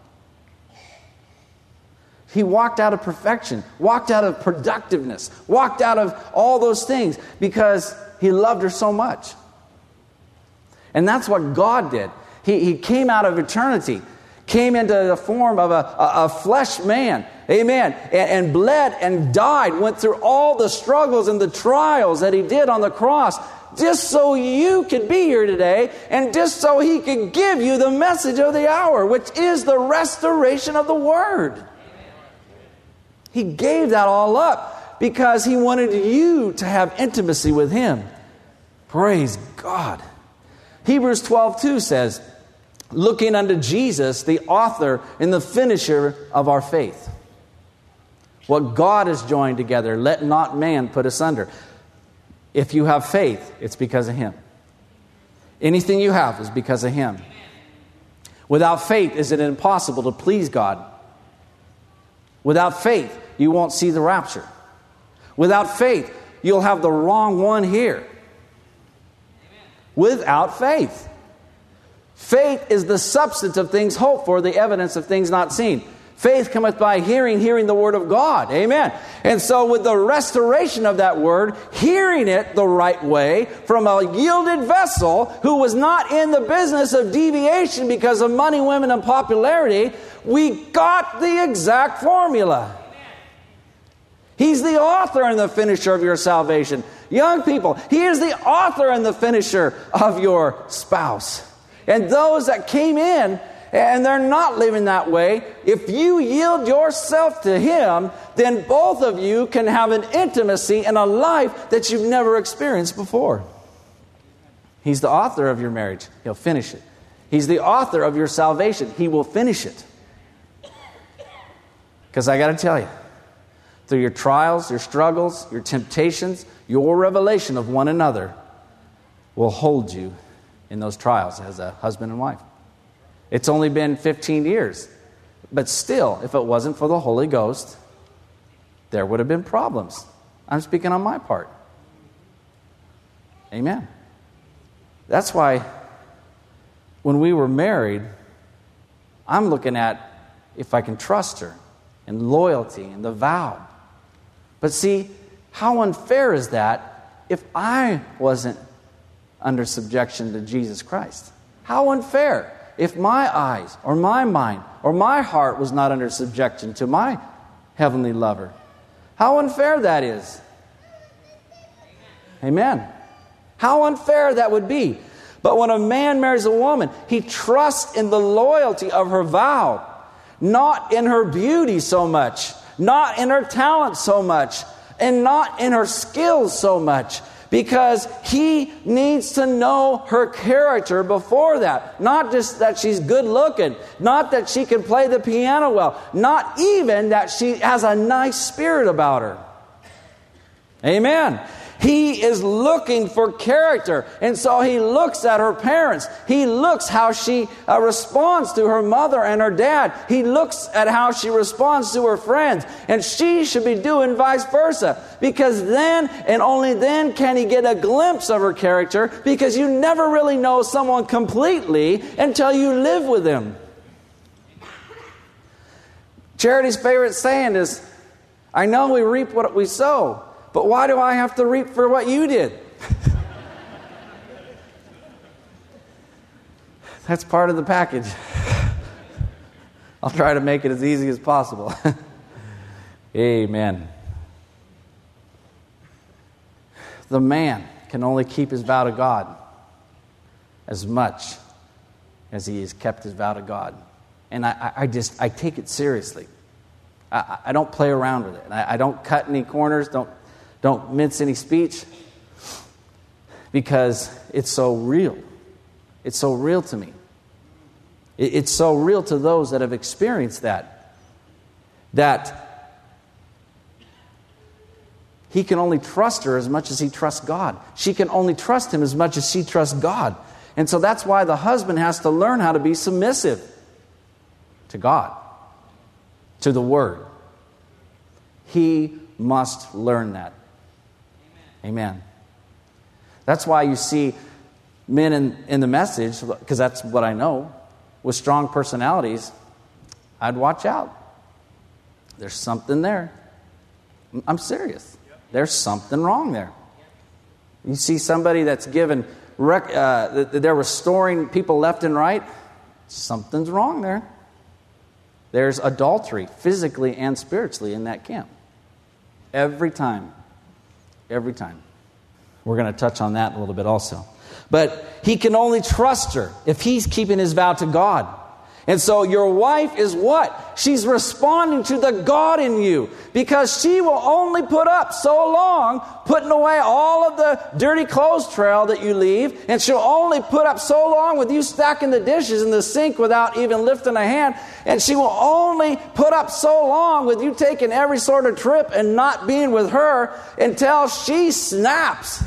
He walked out of perfection, walked out of productiveness, walked out of all those things because he loved her so much. And that's what God did. He came out of eternity, came into the form of a flesh man, amen, and bled and died, went through all the struggles and the trials that he did on the cross, just so you could be here today, and just so he could give you the message of the hour, which is the restoration of the Word. He gave that all up because he wanted you to have intimacy with him. Praise God. Hebrews 12:2 says, looking unto Jesus, the author and the finisher of our faith. What God has joined together, let not man put asunder. If you have faith, it's because of him. Anything you have is because of him. Without faith, is it impossible to please God? Without faith, you won't see the rapture. Without faith, you'll have the wrong one here. Without faith. Faith is the substance of things hoped for, the evidence of things not seen. Faith cometh by hearing, hearing the word of God. Amen. And so with the restoration of that word, hearing it the right way from a yielded vessel who was not in the business of deviation because of money, women, and popularity, we got the exact formula. He's the author and the finisher of your salvation. Young people, he is the author and the finisher of your spouse. And those that came in and they're not living that way, if you yield yourself to him, then both of you can have an intimacy and a life that you've never experienced before. He's the author of your marriage. He'll finish it. He's the author of your salvation. He will finish it. Because I got to tell you, through your trials, your struggles, your temptations, your revelation of one another will hold you in those trials as a husband and wife. It's only been 15 years. But still, if it wasn't for the Holy Ghost, there would have been problems. I'm speaking on my part. Amen. That's why when we were married, I'm looking at if I can trust her and loyalty and the vow. But see, how unfair is that if I wasn't under subjection to Jesus Christ? How unfair if my eyes or my mind or my heart was not under subjection to my heavenly lover. How unfair that is. Amen. How unfair that would be. But when a man marries a woman, he trusts in the loyalty of her vow, not in her beauty so much, not in her talent so much, and not in her skills so much, because he needs to know her character before that. Not just that she's good looking, not that she can play the piano well, not even that she has a nice spirit about her. Amen. He is looking for character. And so he looks at her parents. He looks how she responds to her mother and her dad. He looks at how she responds to her friends. And she should be doing vice versa. Because then, and only then, can he get a glimpse of her character. Because you never really know someone completely until you live with them. Charity's favorite saying is, I know we reap what we sow. But why do I have to reap for what you did? That's part of the package. I'll try to make it as easy as possible. Amen. The man can only keep his vow to God as much as he has kept his vow to God. And I take it seriously. I don't play around with it. I don't cut any corners, don't mince any speech, because it's so real. It's so real to me. It's so real to those that have experienced that he can only trust her as much as he trusts God. She can only trust him as much as she trusts God. And so that's why the husband has to learn how to be submissive to God, to the Word. He must learn that. Amen. That's why you see men in the message, because that's what I know, with strong personalities, I'd watch out. There's something there. I'm serious. There's something wrong there. You see somebody that's given, they're restoring people left and right, something's wrong there. There's adultery, physically and spiritually, in that camp. Every time. Every time. We're going to touch on that a little bit also. But he can only trust her if he's keeping his vow to God. And so your wife is what? She's responding to the God in you, because she will only put up so long putting away all of the dirty clothes trail that you leave, and she'll only put up so long with you stacking the dishes in the sink without even lifting a hand, and she will only put up so long with you taking every sort of trip and not being with her until she snaps.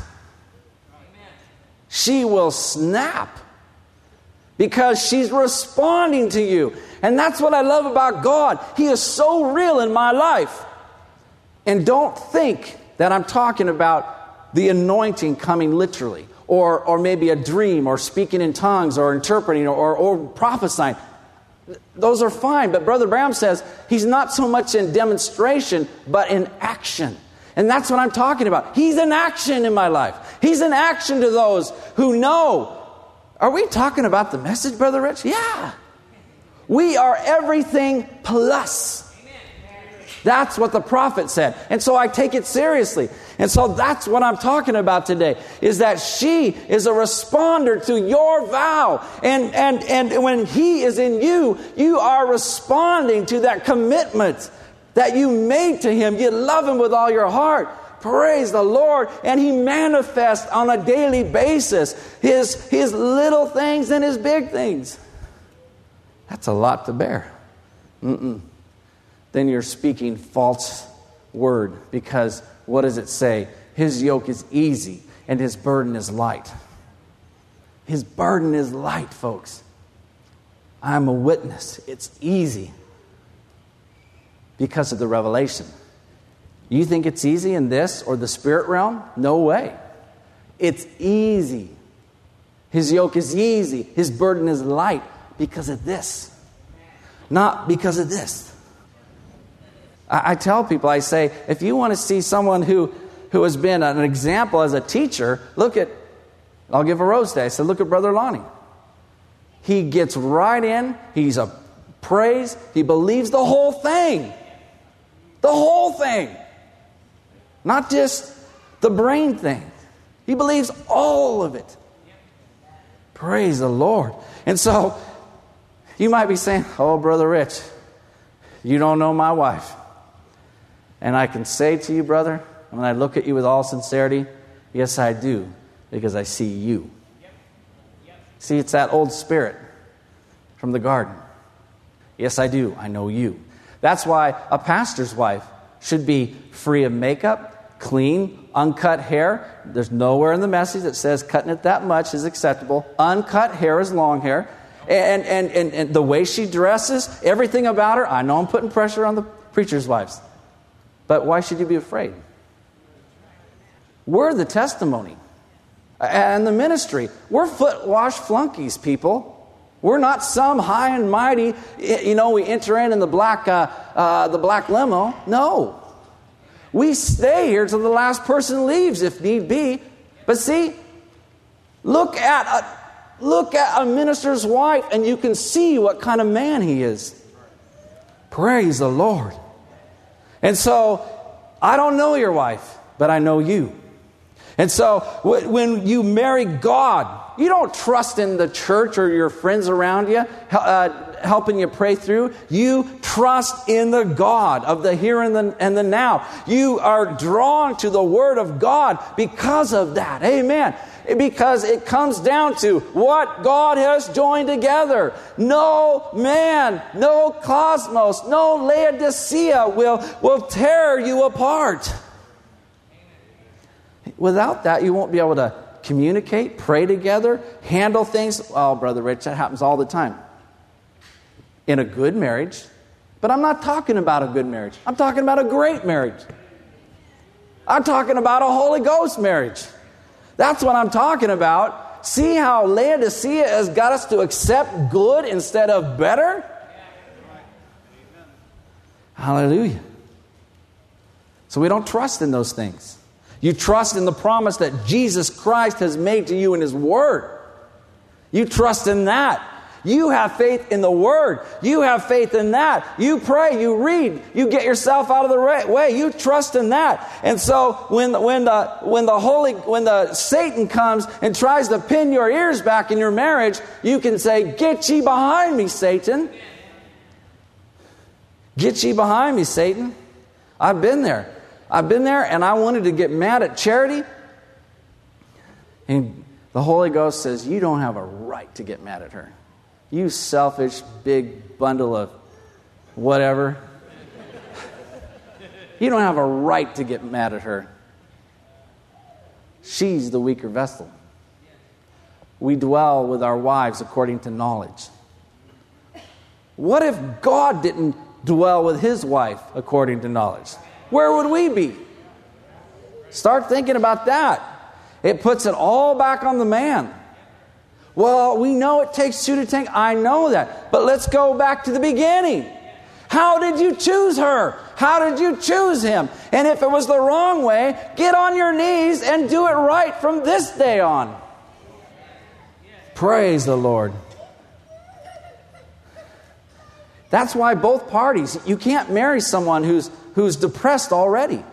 She will snap. Because she's responding to you. And that's what I love about God. He is so real in my life. And don't think that I'm talking about the anointing coming literally. Or maybe a dream, or speaking in tongues, or interpreting, or prophesying. Those are fine. But Brother Branham says he's not so much in demonstration, but in action. And that's what I'm talking about. He's in action in my life. He's in action to those who know. Are we talking about the message, Brother Rich? Yeah. We are everything plus. That's what the prophet said. And so I take it seriously. And so that's what I'm talking about today, is that she is a responder to your vow. And when he is in you, you are responding to that commitment that you made to him. You love him with all your heart. Praise the Lord. And he manifests on a daily basis his little things and his big things. That's a lot to bear. Then you're speaking false word, because what does it say? His yoke is easy and his burden is light. His burden is light, folks. I'm a witness. It's easy because of the revelation. You think it's easy in this or the spirit realm? No way. It's easy. His yoke is easy. His burden is light because of this. Not because of this. I tell people, I say, if you want to see someone who has been an example as a teacher, I'll give a rose day. I said, look at Brother Lonnie. He gets right in. He's a praise. He believes the whole thing. The whole thing. Not just the brain thing. He believes all of it. Praise the Lord. And so, you might be saying, oh, Brother Rich, you don't know my wife. And I can say to you, brother, when I look at you with all sincerity, yes, I do, because I see you. See, it's that old spirit from the garden. Yes, I do. I know you. That's why a pastor's wife should be free of makeup, clean, uncut hair. There's nowhere in the message that says cutting it that much is acceptable. Uncut hair is long hair. And the way she dresses, everything about her, I know I'm putting pressure on the preacher's wives. But why should you be afraid? We're the testimony. And the ministry. We're foot-wash flunkies, people. We're not some high and mighty, we enter in the black limo. No. We stay here till the last person leaves if need be. But see, look at a minister's wife and you can see what kind of man he is. Praise the Lord. And so, I don't know your wife, but I know you. And so, when you marry God, you don't trust in the church or your friends around you helping you pray through. You trust in the God of the here and the now. You are drawn to the Word of God because of that. Amen. Because it comes down to what God has joined together. No man, no cosmos, no Laodicea will tear you apart. Without that, you won't be able to communicate, pray together, handle things. Oh, Brother Rich, that happens all the time. In a good marriage. But I'm not talking about a good marriage. I'm talking about a great marriage. I'm talking about a Holy Ghost marriage. That's what I'm talking about. See how Laodicea has got us to accept good instead of better? Hallelujah. So we don't trust in those things. You trust in the promise that Jesus Christ has made to you in His Word. You trust in that. You have faith in the Word. You have faith in that. You pray, you read, you get yourself out of the way. You trust in that. And so when Satan comes and tries to pin your ears back in your marriage, you can say, "Get ye behind me, Satan. Get ye behind me, Satan." I've been there, and I wanted to get mad at Charity. And the Holy Ghost says, "You don't have a right to get mad at her. You selfish, big bundle of whatever. You don't have a right to get mad at her. She's the weaker vessel. We dwell with our wives according to knowledge." What if God didn't dwell with His wife according to knowledge? Where would we be? Start thinking about that. It puts it all back on the man. Well, we know it takes two to tango. I know that. But let's go back to the beginning. How did you choose her? How did you choose him? And if it was the wrong way, get on your knees and do it right from this day on. Praise the Lord. That's why both parties, you can't marry someone who's depressed already.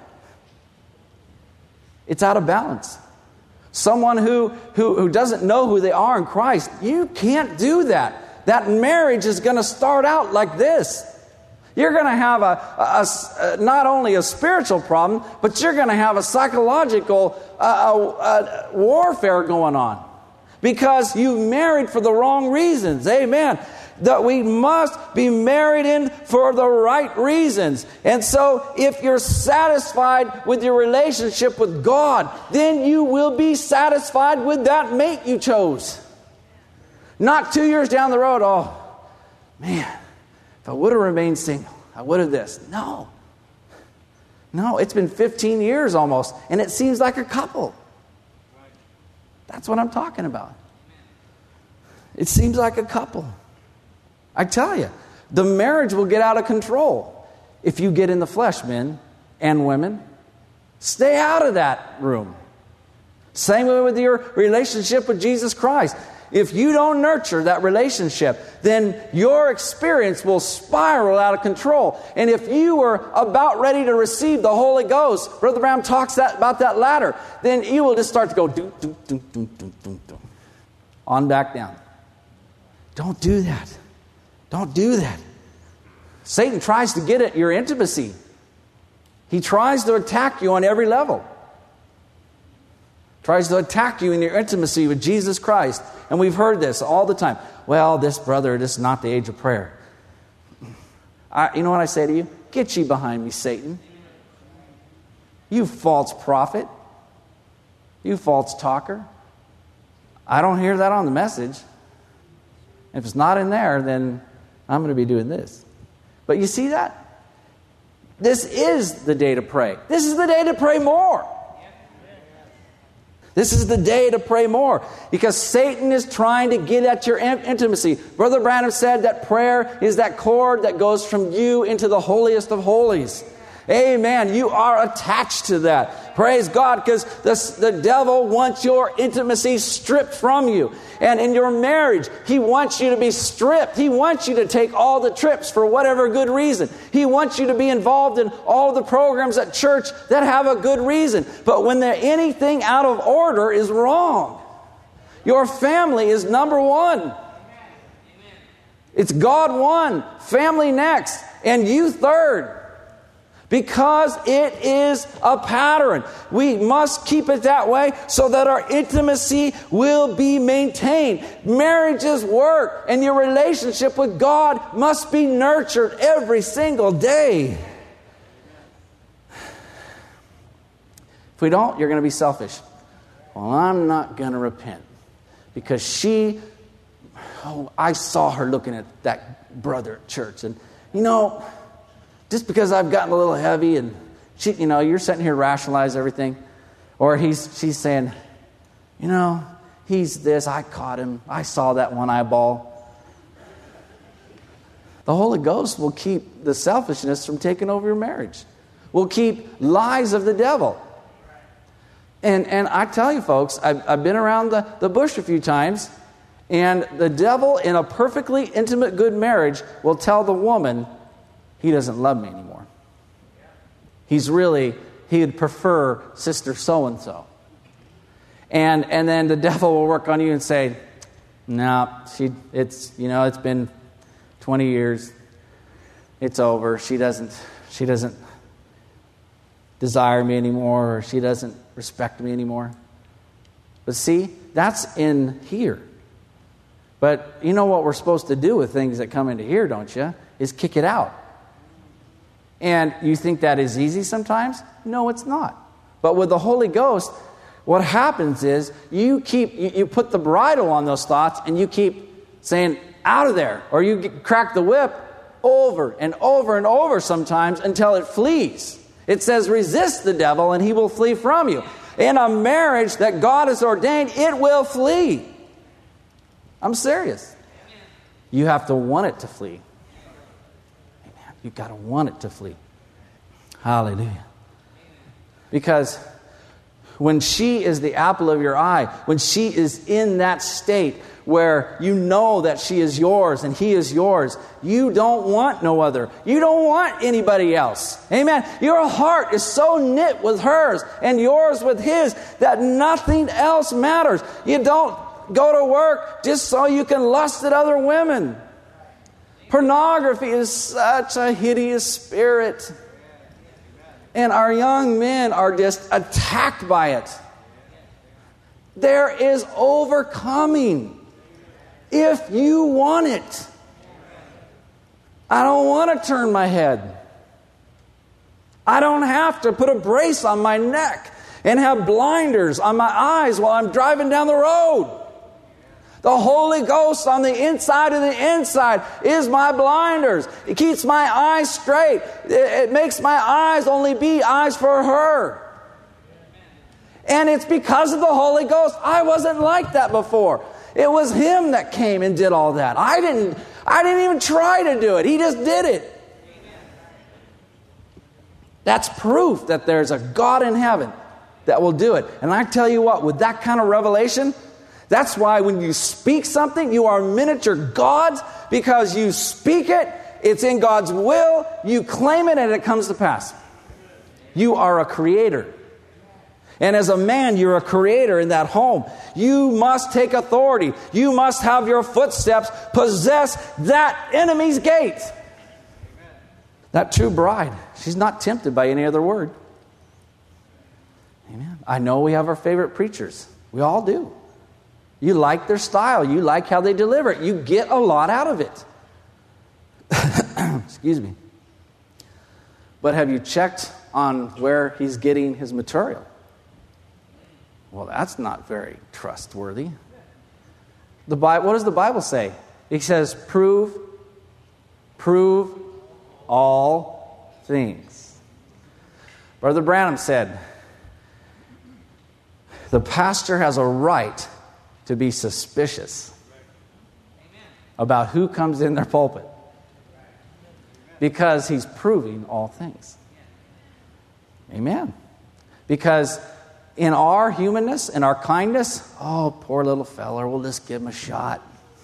It's out of balance. Someone who doesn't know who they are in Christ, you can't do that. That marriage is going to start out like this. You're going to have not only a spiritual problem, but you're going to have a psychological warfare going on. Because you married for the wrong reasons. Amen. That we must be married in for the right reasons. And so if you're satisfied with your relationship with God, then you will be satisfied with that mate you chose. Not 2 years down the road, oh, man, if I would have remained single, I would have this. No, it's been 15 years almost, and it seems like a couple. That's what I'm talking about. It seems like a couple. I tell you, the marriage will get out of control if you get in the flesh, men and women. Stay out of that room. Same way with your relationship with Jesus Christ. If you don't nurture that relationship, then your experience will spiral out of control. And if you were about ready to receive the Holy Ghost, Brother Brown talks about that ladder, then you will just start to go doom, doom, doom, doom, doom, doom, doom, on back down. Don't do that. Don't do that. Satan tries to get at your intimacy. He tries to attack you on every level. Tries to attack you in your intimacy with Jesus Christ. And we've heard this all the time. Well, this is not the age of prayer. You know what I say to you? Get ye behind me, Satan. You false prophet. You false talker. I don't hear that on the message. If it's not in there, then I'm going to be doing this. But you see that? This is the day to pray. This is the day to pray more. This is the day to pray more. Because Satan is trying to get at your intimacy. Brother Branham said that prayer is that cord that goes from you into the holiest of holies. Amen. You are attached to that. Praise God, because the devil wants your intimacy stripped from you. And in your marriage, he wants you to be stripped. He wants you to take all the trips for whatever good reason. He wants you to be involved in all the programs at church that have a good reason. But when anything out of order is wrong, your family is number one. It's God one, family next, and you third. Because it is a pattern. We must keep it that way so that our intimacy will be maintained. Marriages work, and your relationship with God must be nurtured every single day. If we don't, you're going to be selfish. Well, I'm not going to repent because I saw her looking at that brother at church, and just because I've gotten a little heavy and you're sitting here rationalize everything. Or she's saying, he's this, I caught him, I saw that one eyeball. The Holy Ghost will keep the selfishness from taking over your marriage. Will keep lies of the devil. And I tell you folks, I've been around the bush a few times, and the devil in a perfectly intimate good marriage will tell the woman, he doesn't love me anymore. He'd prefer sister so-and-so. And then the devil will work on you and say, no, it's been 20 years. It's over. She doesn't desire me anymore, or she doesn't respect me anymore. But see, that's in here. But you know what we're supposed to do with things that come into here, don't you? Is kick it out. And you think that is easy sometimes? No, it's not. But with the Holy Ghost, what happens is you put the bridle on those thoughts and you keep saying, out of there. Or you crack the whip over and over and over sometimes until it flees. It says, resist the devil and he will flee from you. In a marriage that God has ordained, it will flee. I'm serious. You have to want it to flee. You've got to want it to flee. Hallelujah. Because when she is the apple of your eye, when she is in that state where you know that she is yours and he is yours, you don't want no other. You don't want anybody else. Amen. Your heart is so knit with hers and yours with his that nothing else matters. You don't go to work just so you can lust at other women. Pornography is such a hideous spirit. And our young men are just attacked by it. There is overcoming if you want it. I don't want to turn my head. I don't have to put a brace on my neck and have blinders on my eyes while I'm driving down the road. The Holy Ghost on the inside of the inside is my blinders. It keeps my eyes straight. It makes my eyes only be eyes for her. And it's because of the Holy Ghost. I wasn't like that before. It was Him that came and did all that. I didn't even try to do it. He just did it. That's proof that there's a God in heaven that will do it. And I tell you what, with that kind of revelation, that's why when you speak something, you are miniature gods, because you speak it, it's in God's will, you claim it, and it comes to pass. You are a creator. And as a man, you're a creator in that home. You must take authority. You must have your footsteps possess that enemy's gate. That true bride, she's not tempted by any other word. Amen. I know we have our favorite preachers. We all do. You like their style. You like how they deliver it. You get a lot out of it. Excuse me. But have you checked on where he's getting his material. Well, that's not very trustworthy. What does the Bible say? It says, prove all things. Brother Branham said, the pastor has a right to be suspicious about who comes in their pulpit, because he's proving all things. Amen. Because in our humanness, in our kindness, oh, poor little feller, we'll just give him a shot.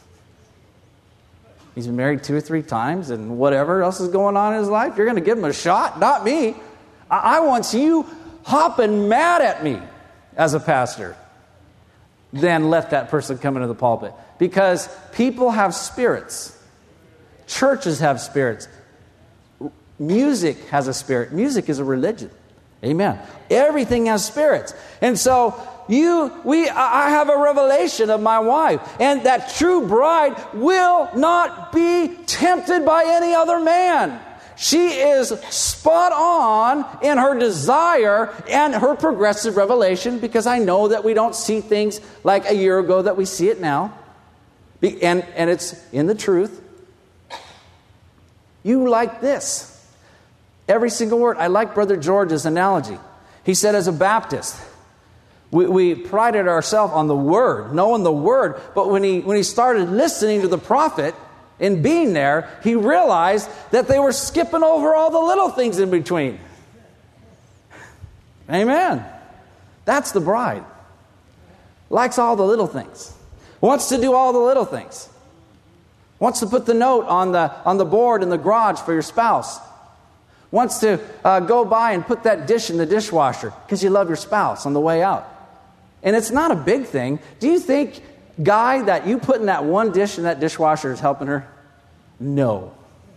He's been married 2 or 3 times, and whatever else is going on in his life, you're going to give him a shot? Not me. I want you hopping mad at me as a pastor. Then let that person come into the pulpit. Because people have spirits. Churches have spirits. Music has a spirit. Music is a religion. Amen. Everything has spirits. And so I have a revelation of my wife, and that true bride will not be tempted by any other man. She is spot on in her desire and her progressive revelation, because I know that we don't see things like a year ago that we see it now. And it's in the truth. You like this. Every single word. I like Brother George's analogy. He said, as a Baptist, we prided ourselves on the Word, knowing the Word. But when he started listening to the prophet and being there, he realized that they were skipping over all the little things in between. Amen. That's the bride. Likes all the little things. Wants to do all the little things. Wants to put the note on the board in the garage for your spouse. Wants to go by and put that dish in the dishwasher because you love your spouse on the way out. And it's not a big thing. Do you think, guy, that you putting that one dish in that dishwasher is helping her? No.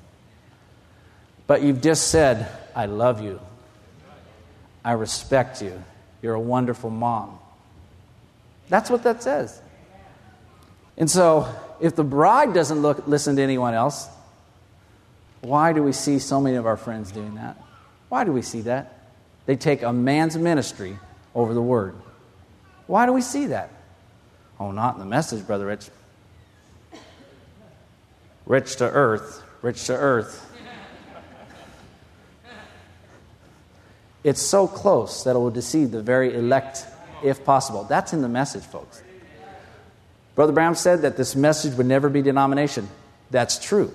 But you've just said, I love you. I respect you. You're a wonderful mom. That's what that says. And so, if the bride doesn't listen to anyone else, why do we see so many of our friends doing that? Why do we see that? They take a man's ministry over the Word. Why do we see that? Oh, not in the message, Brother Rich. Rich to earth, rich to earth. It's so close that it will deceive the very elect, if possible. That's in the message, folks. Brother Branham said that this message would never be denomination. That's true.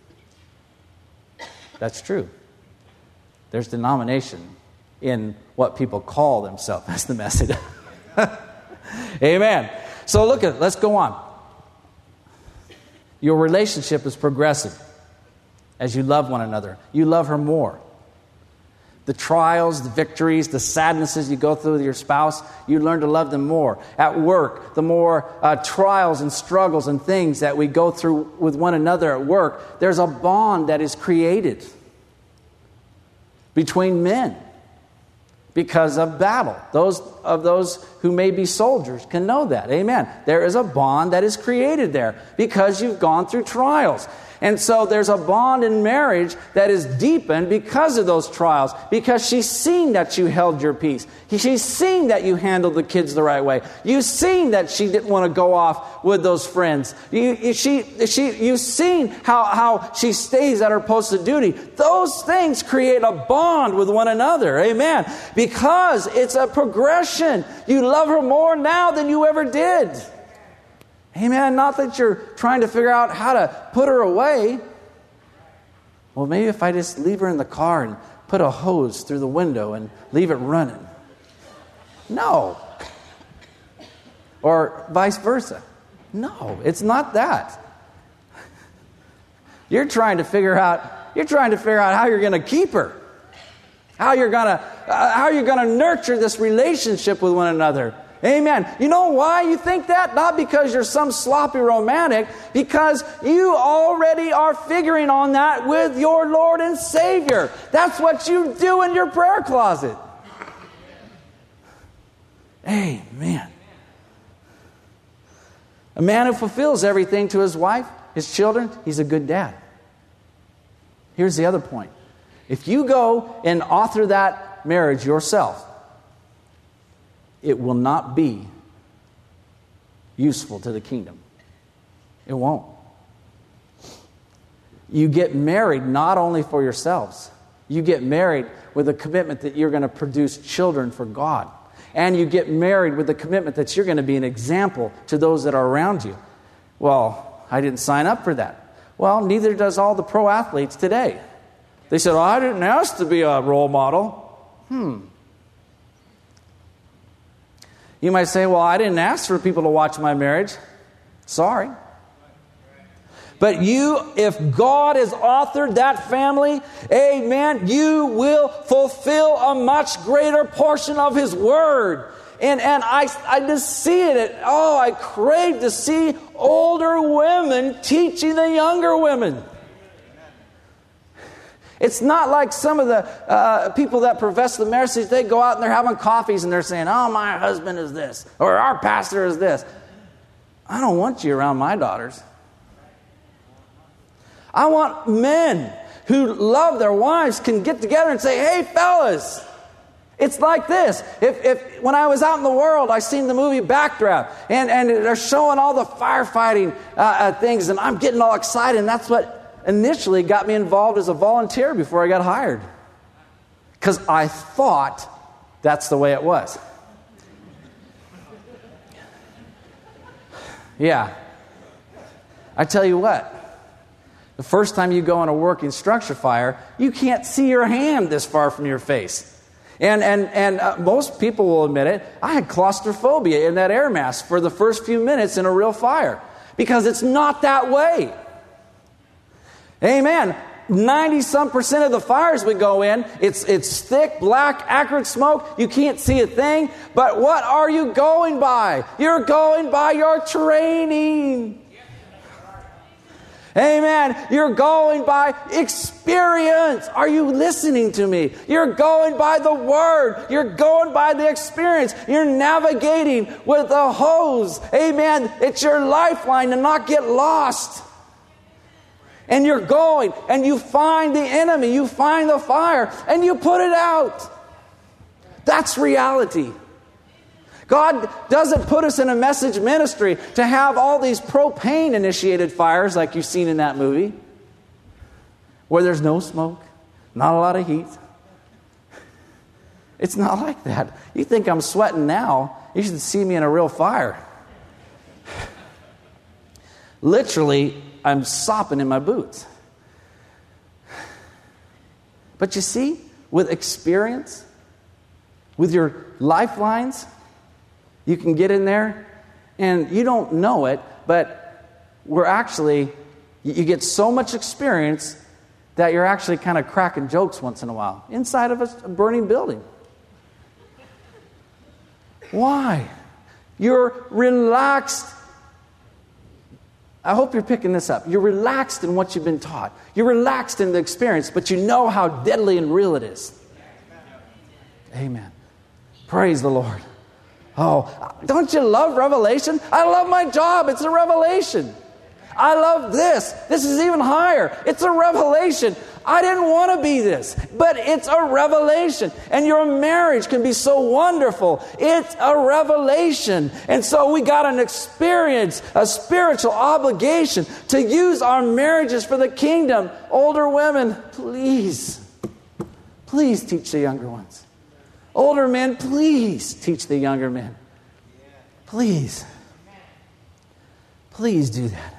That's true. There's denomination in what people call themselves as the message. Amen. So let's go on. Your relationship is progressive as you love one another. You love her more. The trials, the victories, the sadnesses you go through with your spouse, you learn to love them more. At work, the more trials and struggles and things that we go through with one another at work, there's a bond that is created between men because of battle. Those who may be soldiers can know that. Amen. There is a bond that is created there because you've gone through trials. And so there's a bond in marriage that is deepened because of those trials, because she's seen that you held your peace. She's seen that you handled the kids the right way. You've seen that she didn't want to go off with those friends. You've seen how she stays at her post of duty. Those things create a bond with one another. Amen. Because it's a progression. You love her more now than you ever did. Amen. Not that you're trying to figure out how to put her away. Well, maybe if I just leave her in the car and put a hose through the window and leave it running. No. Or vice versa. No, it's not that. You're trying to figure out how you're going to keep her. How you're going to nurture this relationship with one another. Amen. You know why you think that? Not because you're some sloppy romantic, because you already are figuring on that with your Lord and Savior. That's what you do in your prayer closet. Amen. A man who fulfills everything to his wife, his children, he's a good dad. Here's the other point. If you go and author that marriage yourself, it will not be useful to the kingdom. It won't. You get married not only for yourselves. You get married with a commitment that you're going to produce children for God. And you get married with the commitment that you're going to be an example to those that are around you. Well, I didn't sign up for that. Well, neither does all the pro athletes today. They said, oh, I didn't ask to be a role model. You might say, well, I didn't ask for people to watch my marriage. Sorry. But if God has authored that family, amen, you will fulfill a much greater portion of His Word. And I just see it. I crave to see older women teaching the younger women. It's not like some of the people that profess the message. They go out and they're having coffees and they're saying, oh, my husband is this, or our pastor is this. I don't want you around my daughters. I want men who love their wives can get together and say, hey, fellas, it's like this. If when I was out in the world, I seen the movie Backdraft, and they're showing all the firefighting things, and I'm getting all excited, and that's what initially got me involved as a volunteer before I got hired. Because I thought that's the way it was. Yeah. I tell you what. The first time you go in a working structure fire, you can't see your hand this far from your face. And most people will admit it. I had claustrophobia in that air mask for the first few minutes in a real fire. Because it's not that way. Amen. 90-some% of the fires we go in, it's thick, black, acrid smoke. You can't see a thing. But what are you going by? You're going by your training. Amen. You're going by experience. Are you listening to me? You're going by the Word. You're going by the experience. You're navigating with a hose. Amen. It's your lifeline to not get lost. And you're going and you find the enemy. You find the fire and you put it out. That's reality. God doesn't put us in a message ministry to have all these propane-initiated fires like you've seen in that movie, where there's no smoke, not a lot of heat. It's not like that. You think I'm sweating now, you should see me in a real fire. Literally, I'm sopping in my boots. But you see, with experience, with your lifelines, you can get in there, and you don't know it, but you get so much experience that you're actually kind of cracking jokes once in a while inside of a burning building. Why? You're relaxed. I hope you're picking this up. You're relaxed in what you've been taught. You're relaxed in the experience, but you know how deadly and real it is. Amen. Praise the Lord. Oh, don't you love revelation? I love my job. It's a revelation. I love this. This is even higher. It's a revelation. I didn't want to be this, but it's a revelation. And your marriage can be so wonderful. It's a revelation. And so we got an experience, a spiritual obligation to use our marriages for the kingdom. Older women, please teach the younger ones. Older men, please teach the younger men. Please do that.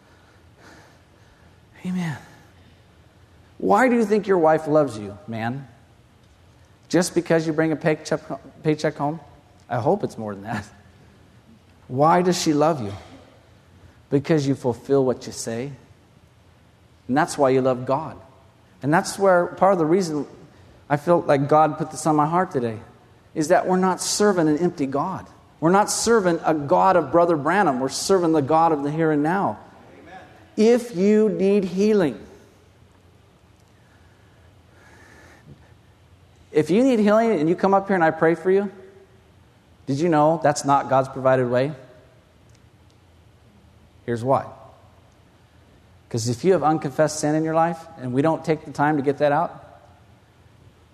Amen. Why do you think your wife loves you, man? Just because you bring a paycheck home? I hope it's more than that. Why does she love you? Because you fulfill what you say. And that's why you love God. And that's where part of the reason I feel like God put this on my heart today is that we're not serving an empty God. We're not serving a God of Brother Branham. We're serving the God of the here and now. Amen. If you need healing, if you need healing and you come up here and I pray for you, did you know that's not God's provided way? Here's why. Because if you have unconfessed sin in your life and we don't take the time to get that out,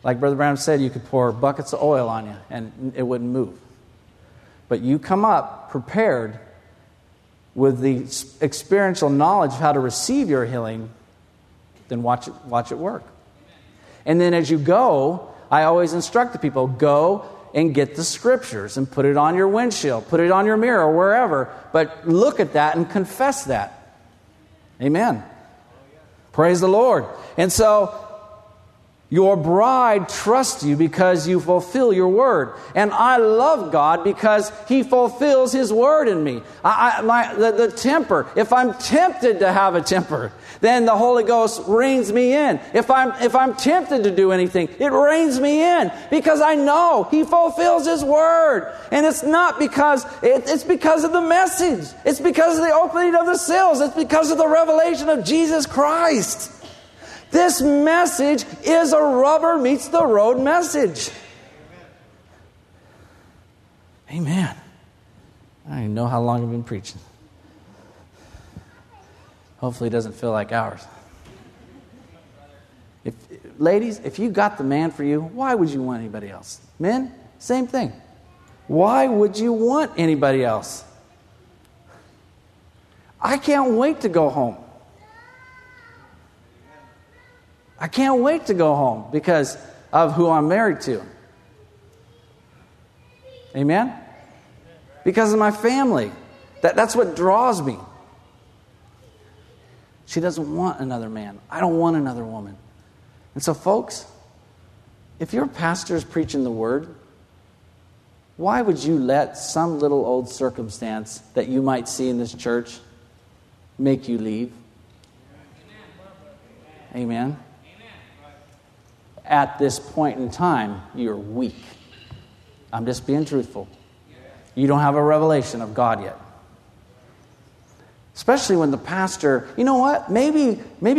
Like Brother Branham said, you could pour buckets of oil on you and it wouldn't move. But you come up prepared with the experiential knowledge of how to receive your healing, then watch it work. And then as you go, I always instruct the people, go and get the scriptures and put it on your windshield, put it on your mirror, wherever. But look at that and confess that. Amen. Praise the Lord. And so your bride trusts you because you fulfill your word. And I love God because He fulfills His word in me. The temper, if I'm tempted to have a temper, then the Holy Ghost reins me in. If I'm tempted to do anything, it reins me in because I know He fulfills His word. And it's not because, it's because of the message. It's because of the opening of the seals. It's because of the revelation of Jesus Christ. This message is a rubber meets the road message. Amen. I don't even know how long I've been preaching. Hopefully it doesn't feel like hours. Ladies, if you got the man for you, why would you want anybody else? Men, same thing. Why would you want anybody else? I can't wait to go home. I can't wait to go home because of who I'm married to. Amen? Because of my family. That's what draws me. She doesn't want another man. I don't want another woman. And so, folks, if your pastor is preaching the word, why would you let some little old circumstance that you might see in this church make you leave? Amen? At this point in time, you're weak. I'm just being truthful. You don't have a revelation of God yet. Especially when the pastor, you know what? Maybe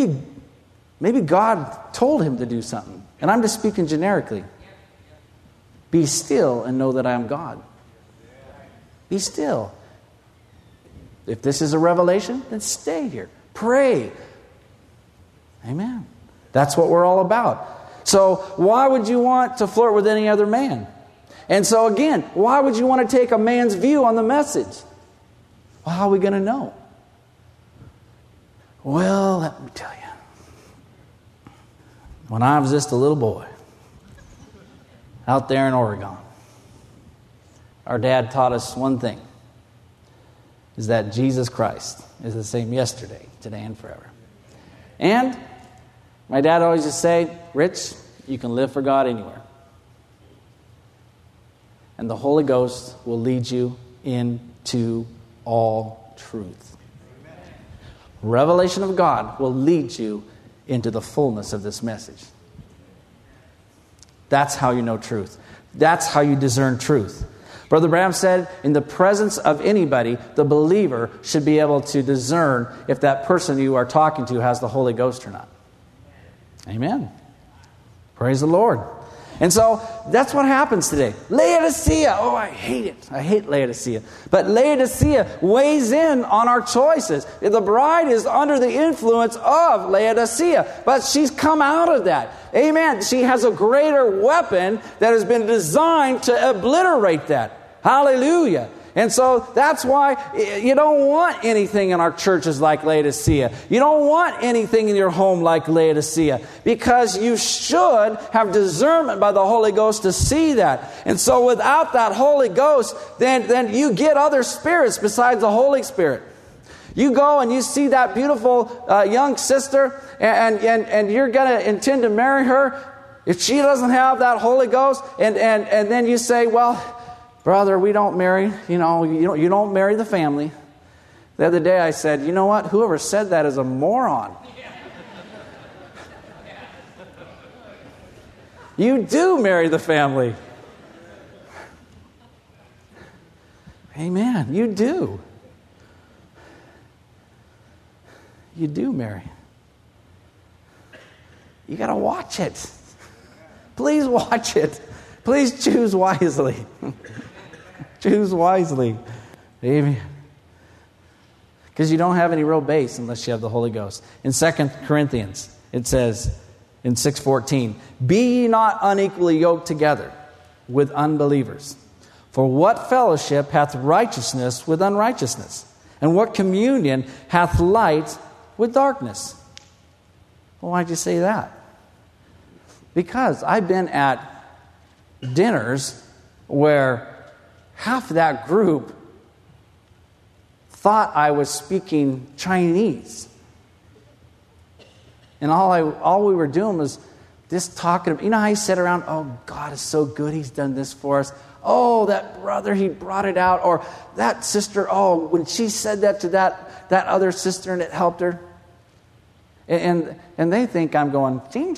God told him to do something. And I'm just speaking generically. Be still and know that I am God. Be still. If this is a revelation, then stay here. Pray. Amen. That's what we're all about. So why would you want to flirt with any other man? And so again, why would you want to take a man's view on the message? Well, how are we going to know? Well, let me tell you. When I was just a little boy out there in Oregon, our dad taught us one thing, is that Jesus Christ is the same yesterday, today, and forever. And my dad always just say, Rich, you can live for God anywhere. And the Holy Ghost will lead you into all truth. Revelation of God will lead you into the fullness of this message. That's how you know truth. That's how you discern truth. Brother Branham said, in the presence of anybody, the believer should be able to discern if that person you are talking to has the Holy Ghost or not. Amen. Praise the Lord. And so that's what happens today. Laodicea. Oh, I hate it. I hate Laodicea. But Laodicea weighs in on our choices. The bride is under the influence of Laodicea. But she's come out of that. Amen. She has a greater weapon that has been designed to obliterate that. Hallelujah. And so that's why you don't want anything in our churches like Laodicea. You don't want anything in your home like Laodicea. Because you should have discernment by the Holy Ghost to see that. And so without that Holy Ghost, then you get other spirits besides the Holy Spirit. You go and you see that beautiful young sister and you're going to intend to marry her. If she doesn't have that Holy Ghost and then you say, well, brother, we don't marry, you don't marry the family. The other day I said, you know what? Whoever said that is a moron. You do marry the family. Amen. You do. You do marry. You got to watch it. Please watch it. Please choose wisely. Choose wisely. Amen. Because you don't have any real base unless you have the Holy Ghost. In 2 Corinthians, it says, in 6:14. Be ye not unequally yoked together with unbelievers. For what fellowship hath righteousness with unrighteousness? And what communion hath light with darkness? Well, why'd you say that? Because I've been at dinners where half that group thought I was speaking Chinese. And all we were doing was just talking. You know how you sit around, oh, God is so good, He's done this for us. Oh, that brother, he brought it out. Or that sister, oh, when she said that to that other sister and it helped her. And they think I'm going, and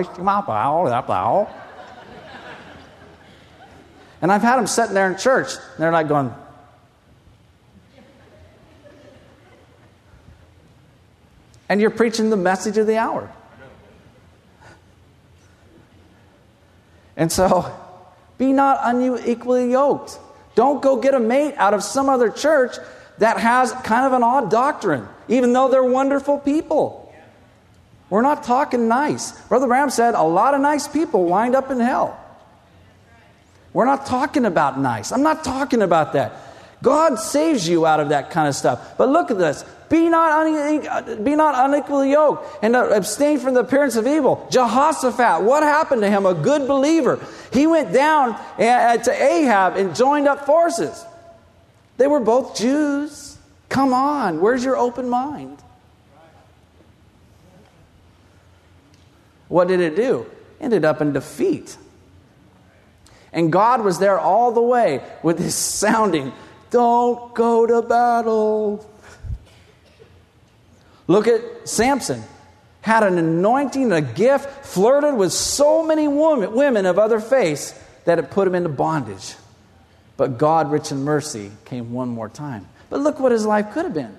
I've had them sitting there in church, and they're like going, and you're preaching the message of the hour. And so, be not unequally yoked. Don't go get a mate out of some other church that has kind of an odd doctrine, even though they're wonderful people. We're not talking nice. Brother Branham said a lot of nice people wind up in hell. We're not talking about nice. I'm not talking about that. God saves you out of that kind of stuff. But look at this. Be not unequally yoked and abstain from the appearance of evil. Jehoshaphat, what happened to him? A good believer. He went down to Ahab and joined up forces. They were both Jews. Come on, where's your open mind? What did it do? Ended up in defeat. And God was there all the way with his sounding, don't go to battle. Look at Samson. Had an anointing, a gift, flirted with so many women of other faiths that it put him into bondage. But God, rich in mercy, came one more time. But look what his life could have been.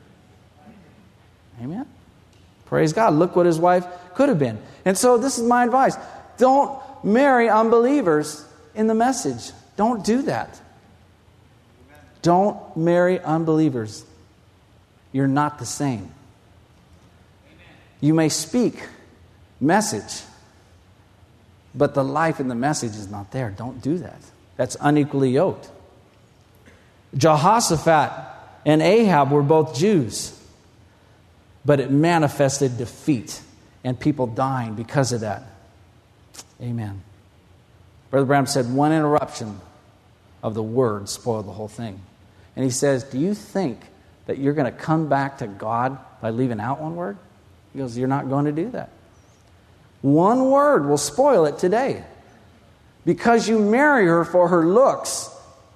Amen? Praise God. Look what his wife could have been. And so this is my advice. Don't marry unbelievers in the message. Don't do that. Don't marry unbelievers. You're not the same. You may speak message, but the life in the message is not there. Don't do that. That's unequally yoked. Jehoshaphat and Ahab were both Jews, but it manifested defeat and people dying because of that. Amen. Brother Branham said one interruption of the word spoiled the whole thing. And he says, do you think that you're going to come back to God by leaving out one word? He goes, you're not going to do that. One word will spoil it today. Because you marry her for her looks,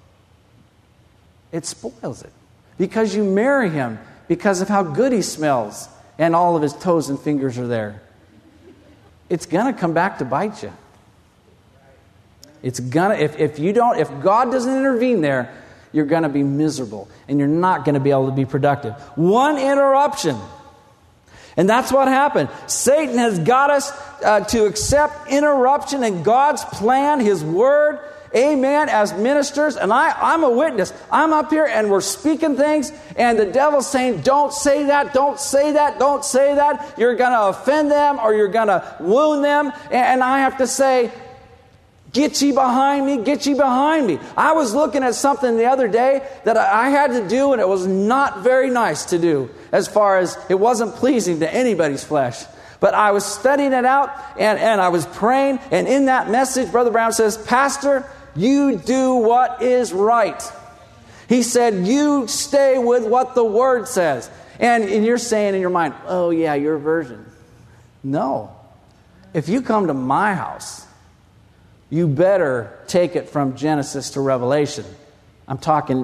it spoils it. Because you marry him because of how good he smells and all of his toes and fingers are there, it's going to come back to bite you. It's gonna if God doesn't intervene there, you're going to be miserable and you're not going to be able to be productive. One interruption. And that's what happened. Satan has got us to accept interruption in God's plan, His Word. Amen. As ministers, and I'm a witness. I'm up here and we're speaking things and the devil's saying, don't say that, don't say that, don't say that. You're going to offend them or you're going to wound them. And I have to say, get ye behind me, get ye behind me. I was looking at something the other day that I had to do and it was not very nice to do as far as it wasn't pleasing to anybody's flesh. But I was studying it out and I was praying, and in that message, Brother Brown says, Pastor, you do what is right. He said, you stay with what the Word says. And you're saying in your mind, oh yeah, your version. No. If you come to my house, you better take it from Genesis to Revelation. I'm talking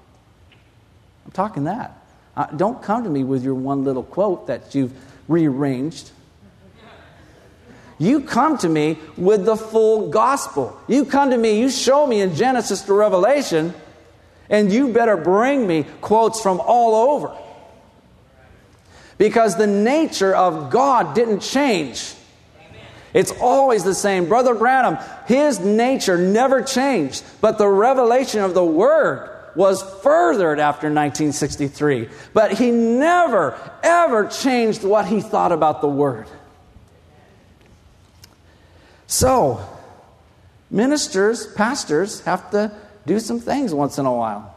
that. Don't come to me with your one little quote that you've rearranged. You come to me with the full gospel. You come to me, you show me in Genesis to Revelation, and you better bring me quotes from all over. Because the nature of God didn't change. It's always the same. Brother Branham, his nature never changed, but the revelation of the Word was furthered after 1963. But he never, ever changed what he thought about the Word. So, ministers, pastors have to do some things once in a while.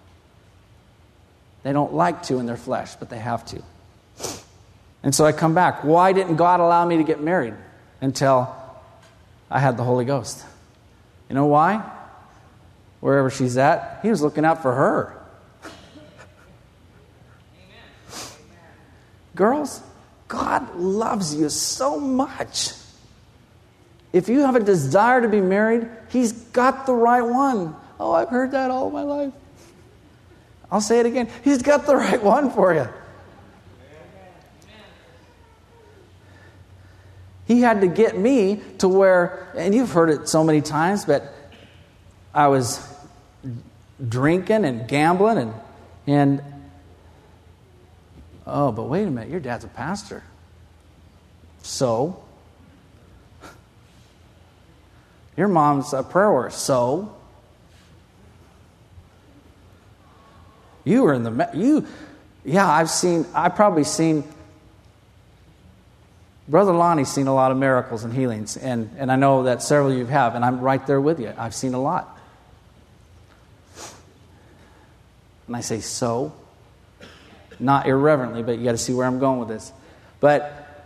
They don't like to in their flesh, but they have to. And so I come back. Why didn't God allow me to get married until I had the Holy Ghost? You know why? Wherever she's at, He was looking out for her. Girls, God loves you so much. If you have a desire to be married, He's got the right one. Oh, I've heard that all my life. I'll say it again. He's got the right one for you. He had to get me to where, and you've heard it so many times, but I was drinking and gambling and oh, but wait a minute, your dad's a pastor. So? Your mom's a prayer warrior. So? You were in the... I've probably seen... Brother Lonnie's seen a lot of miracles and healings, and I know that several of you have, and I'm right there with you. I've seen a lot. And I say, so? Not irreverently, but you got to see where I'm going with this. But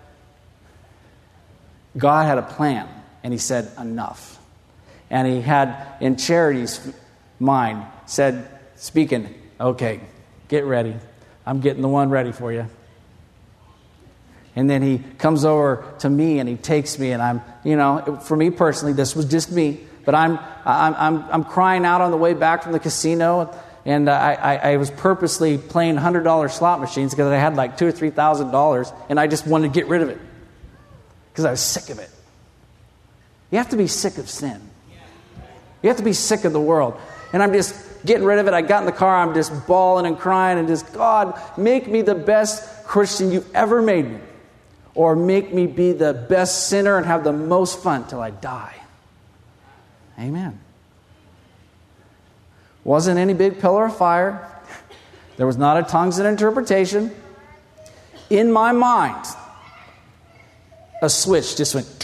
God had a plan, and He said, enough. And He had, in Charity's mind, said, speaking, okay, get ready. I'm getting the one ready for you. And then He comes over to me and He takes me, and I'm, for me personally, this was just me, but I'm crying out on the way back from the casino, and I was purposely playing $100 slot machines because I had like $2,000 or $3,000, and I just wanted to get rid of it because I was sick of it. You have to be sick of sin. You have to be sick of the world. And I'm just getting rid of it. I got in the car, I'm just bawling and crying and just, God, make me the best Christian you've ever made me. Or make me be the best sinner and have the most fun till I die. Amen. Wasn't any big pillar of fire. There was not a tongues and interpretation. In my mind, a switch just went.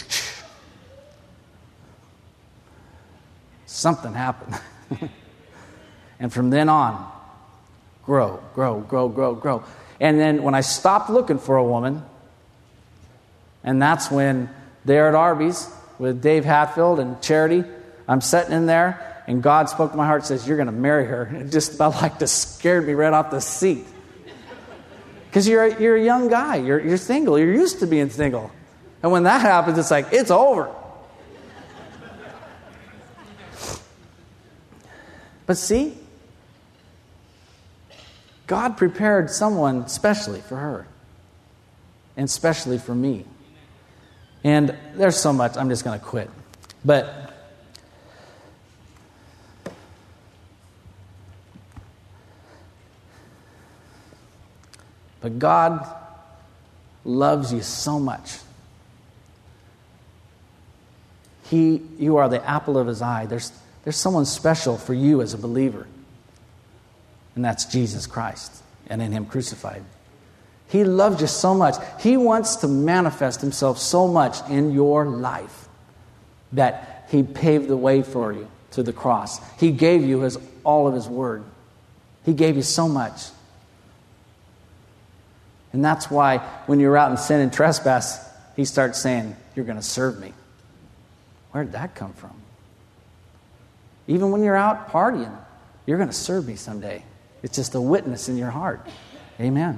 Something happened. And from then on, grow. And then when I stopped looking for a woman, and that's when there at Arby's with Dave Hatfield and Charity, I'm sitting in there, and God spoke to my heart and says, you're going to marry her. And it just about like to scared me right off the seat. Because you're a young guy. You're single. You're used to being single. And when that happens, it's like, it's over. But see, God prepared someone specially for her. And specially for me. And there's so much, I'm just going to quit. But God loves you so much. You are the apple of His eye. There's someone special for you as a believer. And that's Jesus Christ. And in Him crucified. He loves you so much. He wants to manifest Himself so much in your life that He paved the way for you to the cross. He gave you all of His word. He gave you so much. And that's why when you're out in sin and trespass, He starts saying, you're going to serve me. Where did that come from? Even when you're out partying, you're going to serve me someday. It's just a witness in your heart. Amen.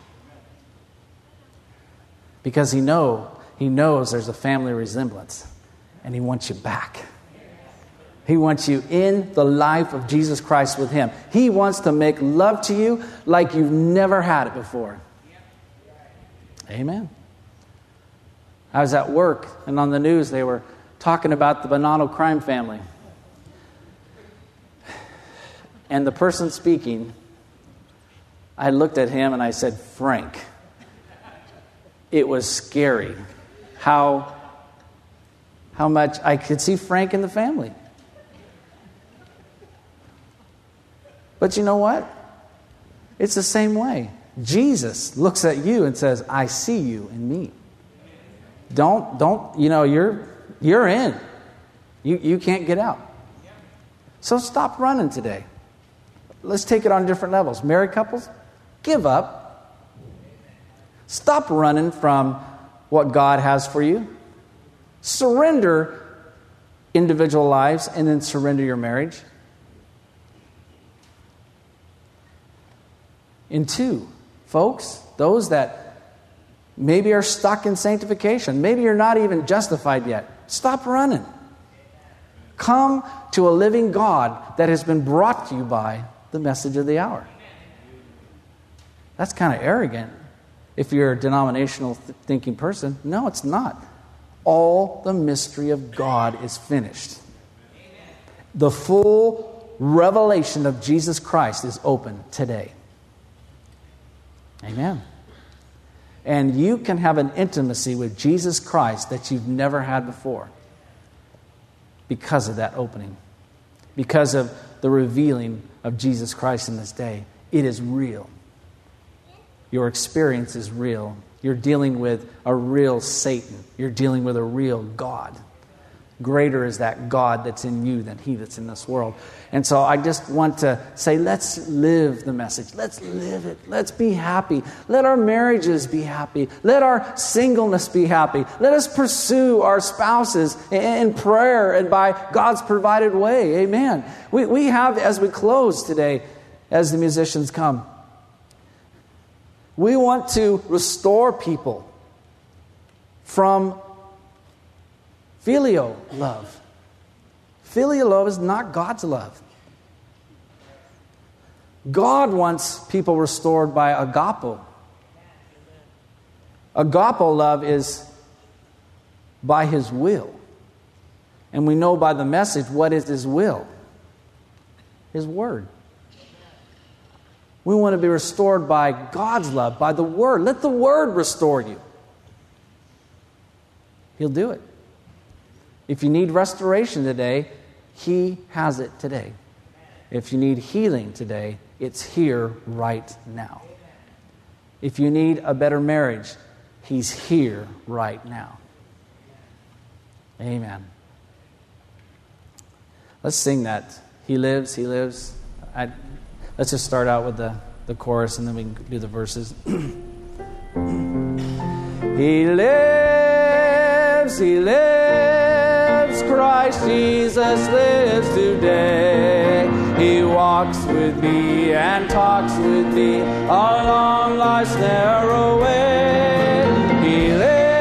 Because He knows there's a family resemblance. And He wants you back. He wants you in the life of Jesus Christ with Him. He wants to make love to you like you've never had it before. Amen. I was at work, and on the news they were talking about the Bonanno crime family. And the person speaking, I looked at him and I said, Frank. It was scary how much I could see Frank in the family. But you know what? It's the same way. Jesus looks at you and says, I see you in me. Don't, You're in. You can't get out. So stop running today. Let's take it on different levels. Married couples, give up. Stop running from what God has for you. Surrender individual lives and then surrender your marriage. And two, folks, those that maybe are stuck in sanctification, maybe you're not even justified yet, stop running. Come to a living God that has been brought to you by the message of the hour. That's kind of arrogant if you're a denominational thinking person. No, it's not. All the mystery of God is finished. The full revelation of Jesus Christ is open today. Amen. And you can have an intimacy with Jesus Christ that you've never had before because of that opening, because of the revealing of Jesus Christ in this day. It is real. Your experience is real. You're dealing with a real Satan. You're dealing with a real God. Greater is that God that's in you than he that's in this world. And so I just want to say, let's live the message. Let's live it. Let's be happy. Let our marriages be happy. Let our singleness be happy. Let us pursue our spouses in prayer and by God's provided way. Amen. We have, as we close today, as the musicians come, we want to restore people from filial love. Filial love is not God's love. God wants people restored by agapo. Agapo love is by his will. And we know by the message what is his will. His word. We want to be restored by God's love, by the word. Let the word restore you. He'll do it. If you need restoration today, he has it today. If you need healing today, it's here right now. If you need a better marriage, he's here right now. Amen. Let's sing that. He lives, he lives. Let's just start out with the chorus and then we can do the verses. He lives, he lives. Christ Jesus lives today. He walks with me and talks with me along life's narrow way. He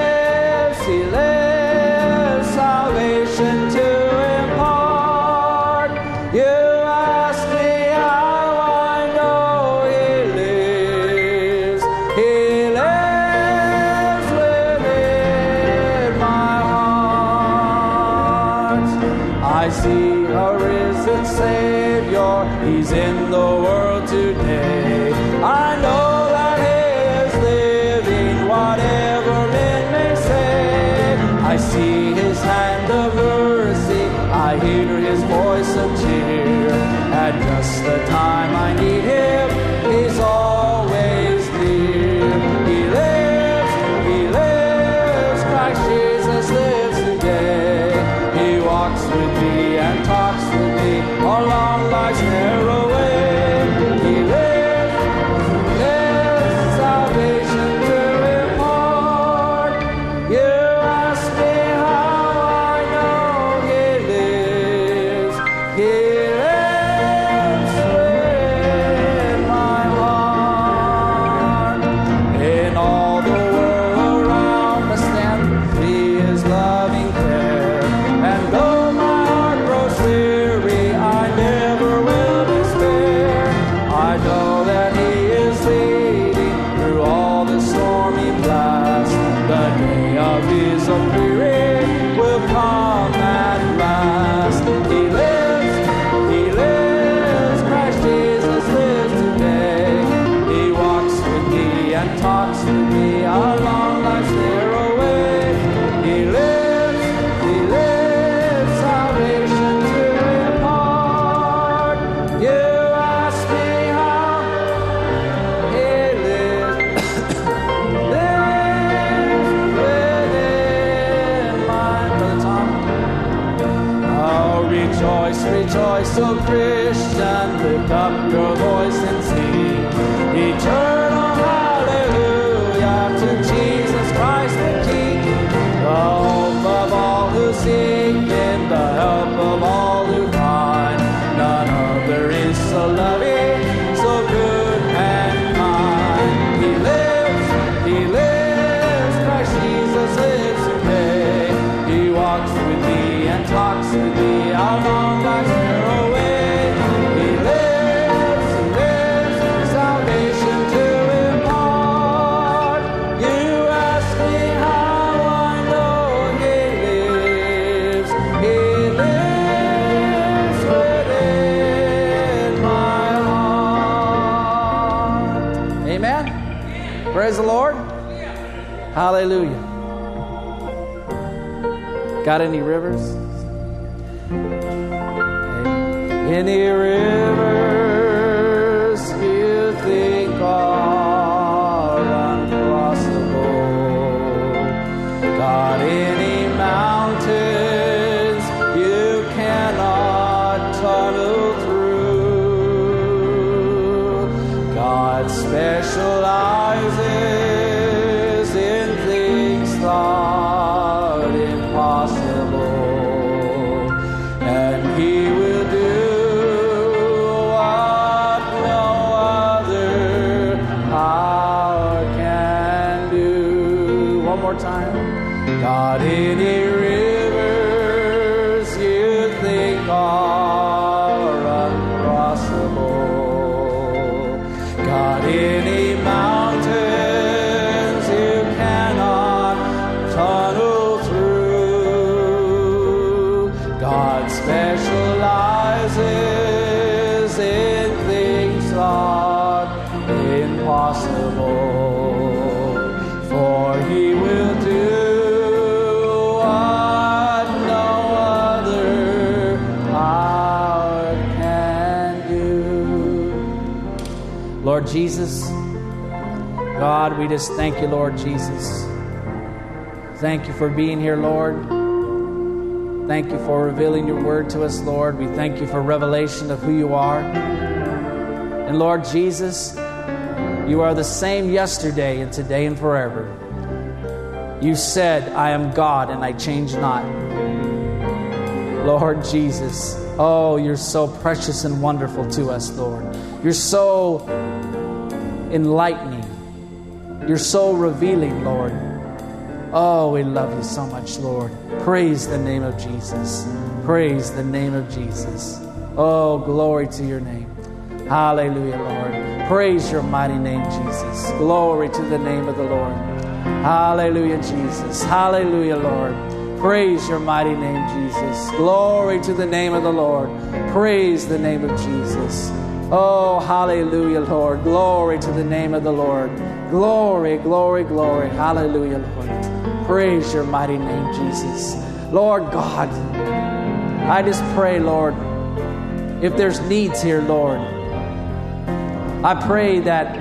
lives, salvation to impart. You ask me how I know he lives. He lives within my heart. I see a risen Savior, he's in the world today. I know that he is living, whatever men may say. I see his hand of mercy, I hear his voice of cheer. At just the time I need him, he's always near. He lives, Christ Jesus lives today. He walks with me and talks with me along life's narrow way. He lives, salvation to impart. You ask me how I know he lives. He lives So Christian, lift up your voice and sing eternal hallelujah to Jesus Christ the King, the hope of all who seek Him, the help of all who find. None other is so loving, so good and kind. He lives, Christ Jesus lives today. He walks with me and talks with me out on life's narrow way. He lives, salvation to impart. You ask me how I know He lives. He lives within my heart. Amen. Praise the Lord. Hallelujah. Got any rivers? Any rivers you think are uncrossable? Got any mountains you cannot tunnel through? God specializes in things thought impossible, and He will do what no other power can do. One more time. Got any rivers you think are uncrossable? Got any mountains you cannot tunnel through? God specializes in things thought impossible, for He will do what no other power can do. Lord Jesus, God, we just thank You, Lord Jesus. Thank You for being here, Lord. Thank You for revealing Your word to us, Lord. We thank You for revelation of who You are. And Lord Jesus, You are the same yesterday and today and forever. You said, I am God and I change not. Lord Jesus, oh, You're so precious and wonderful to us, Lord. You're so enlightening. You're so revealing, Lord. Oh, we love You so much, Lord. Praise the name of Jesus. Praise the name of Jesus. Oh, glory to Your name. Hallelujah, Lord. Praise Your mighty name, Jesus. Glory to the name of the Lord. Hallelujah, Jesus. Hallelujah, Lord. Praise Your mighty name, Jesus. Glory to the name of the Lord. Praise the name of Jesus. Oh, hallelujah, Lord. Glory to the name of the Lord. Glory, glory, glory. Hallelujah, Lord. Praise Your mighty name, Jesus. Lord God, I just pray, Lord, if there's needs here, Lord, I pray that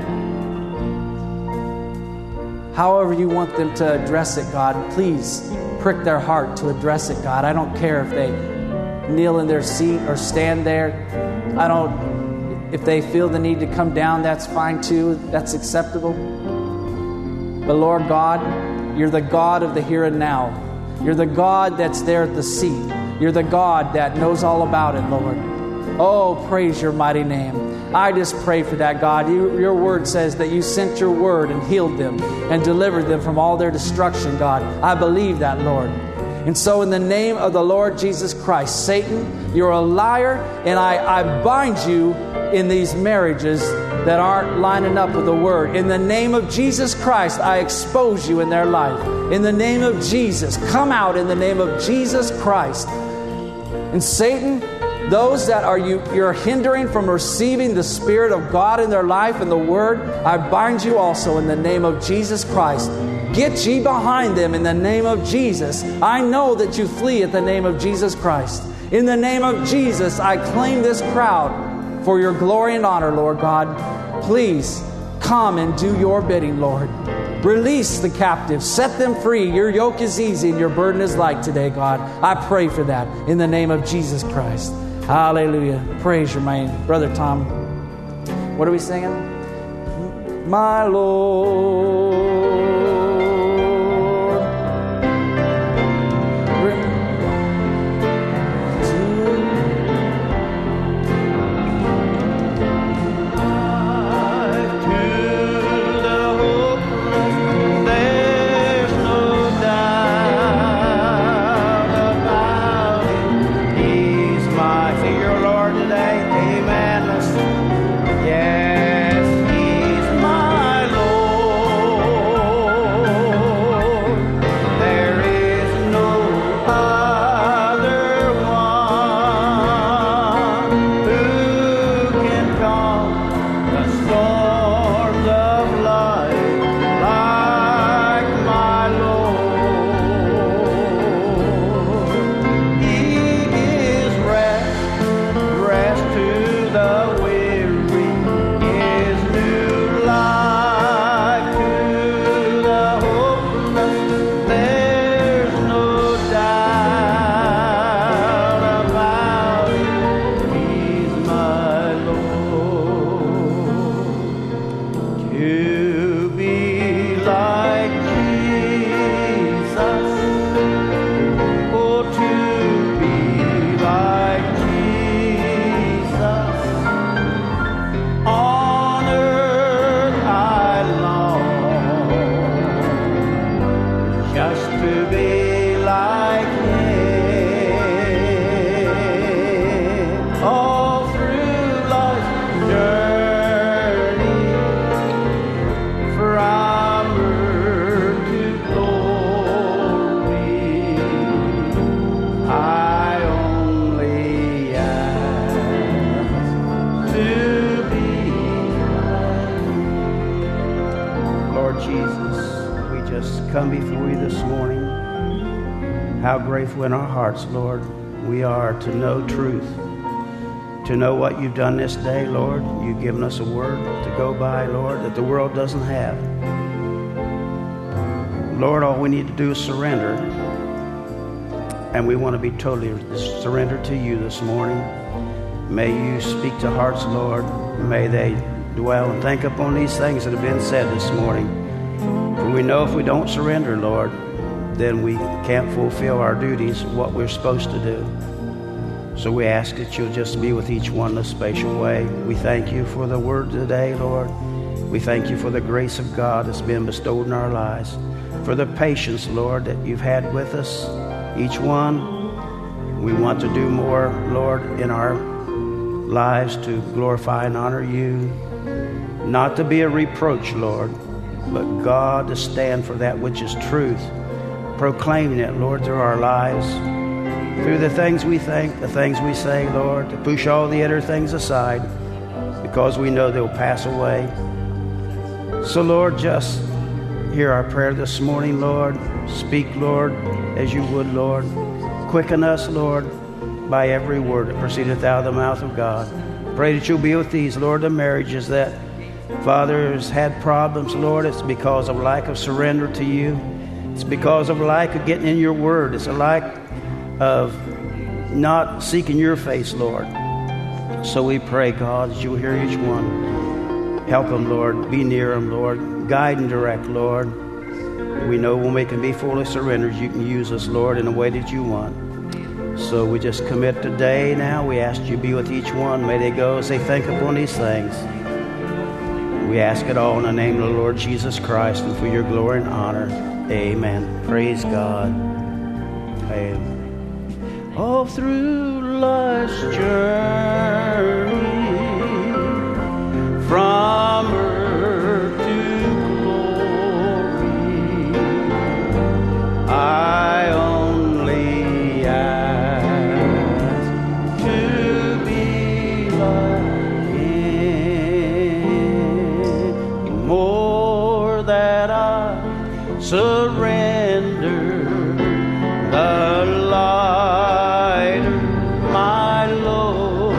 however You want them to address it, God, please prick their heart to address it, God. I don't care if they kneel in their seat or stand there. If they feel the need to come down, that's fine too. That's acceptable. But Lord God, You're the God of the here and now. You're the God that's there at the seat. You're the God that knows all about it, Lord. Oh, praise Your mighty name. I just pray for that, God. Your word says that You sent Your word and healed them and delivered them from all their destruction, God. I believe that, Lord. And so in the name of the Lord Jesus Christ, Satan, you're a liar, and I bind you in these marriages that aren't lining up with the word. In the name of Jesus Christ, I expose you in their life. In the name of Jesus, come out in the name of Jesus Christ. And Satan, those that you're hindering from receiving the Spirit of God in their life and the Word, I bind you also in the name of Jesus Christ. Get ye behind them in the name of Jesus. I know that you flee at the name of Jesus Christ. In the name of Jesus, I claim this crowd for Your glory and honor, Lord God. Please come and do Your bidding, Lord. Release the captives. Set them free. Your yoke is easy and Your burden is light today, God. I pray for that in the name of Jesus Christ. Hallelujah. Praise your name. Brother Tom, what are we singing? My Lord. Come before you this morning. How grateful in our hearts, Lord, we are to know truth, to know what you've done this day, Lord. You've given us a word to go by, Lord, that the world doesn't have. Lord, all we need to do is surrender, and we want to be totally surrendered to you this morning. May you speak to hearts, Lord. May they dwell and think upon these things that have been said this morning. For we know if we don't surrender, Lord, then we can't fulfill our duties, what we're supposed to do. So we ask that you'll just be with each one in a special way. We thank you for the word today, Lord. We thank you for the grace of God that's been bestowed in our lives, for the patience, Lord, that you've had with us, each one. We want to do more, Lord, in our lives to glorify and honor you, not to be a reproach, Lord, but God, to stand for that which is truth, proclaiming it, Lord, through our lives, through the things we think, the things we say, Lord, to push all the other things aside because we know they'll pass away. So, Lord, just hear our prayer this morning, Lord. Speak, Lord, as you would, Lord. Quicken us, Lord, by every word that proceedeth out of the mouth of God. Pray that you'll be with these, Lord, the marriages that Father has had problems, Lord. It's because of lack of surrender to you. It's because of lack of getting in your word. It's a lack of not seeking your face, Lord. So we pray, God, that you will hear each one. Help them, Lord. Be near them, Lord. Guide and direct, Lord. We know when we can be fully surrendered, you can use us, Lord, in the way that you want. So we just commit today now. We ask you to be with each one. May they go as they think upon these things. We ask it all in the name of the Lord Jesus Christ and for your glory and honor. Amen. Praise God. Amen. All through life's journey, from earth to glory, I only ask to be like Him. More that I surrender, the lighter my load.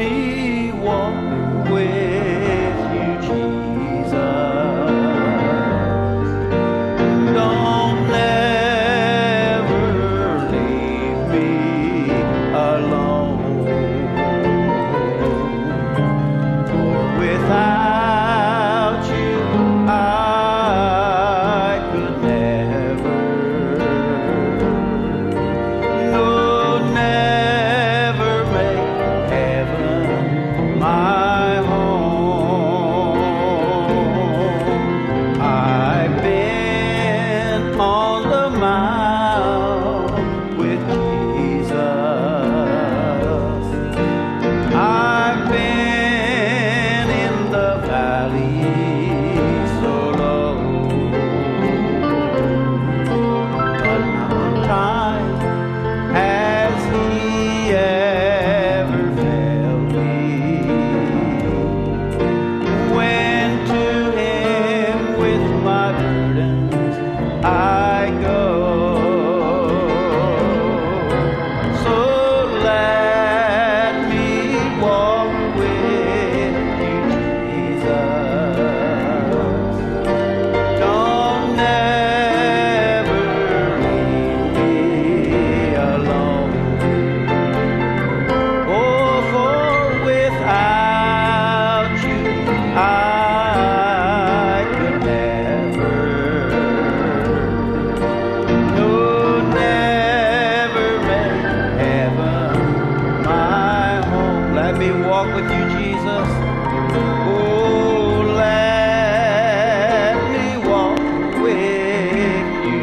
me walk with you, Jesus. Don't never leave me alone. For without you, I could never. No, never make heaven my home. I've been on the mount with Jesus. I've been in the valley so low. But not time has he ever failed me. Went to him with my burdens, I go. So let me walk with you, Jesus. Don't never leave me alone. Oh, for without you, I could never. No, never make heaven my home. Let me walk with you, Jesus. Oh, let me walk with you,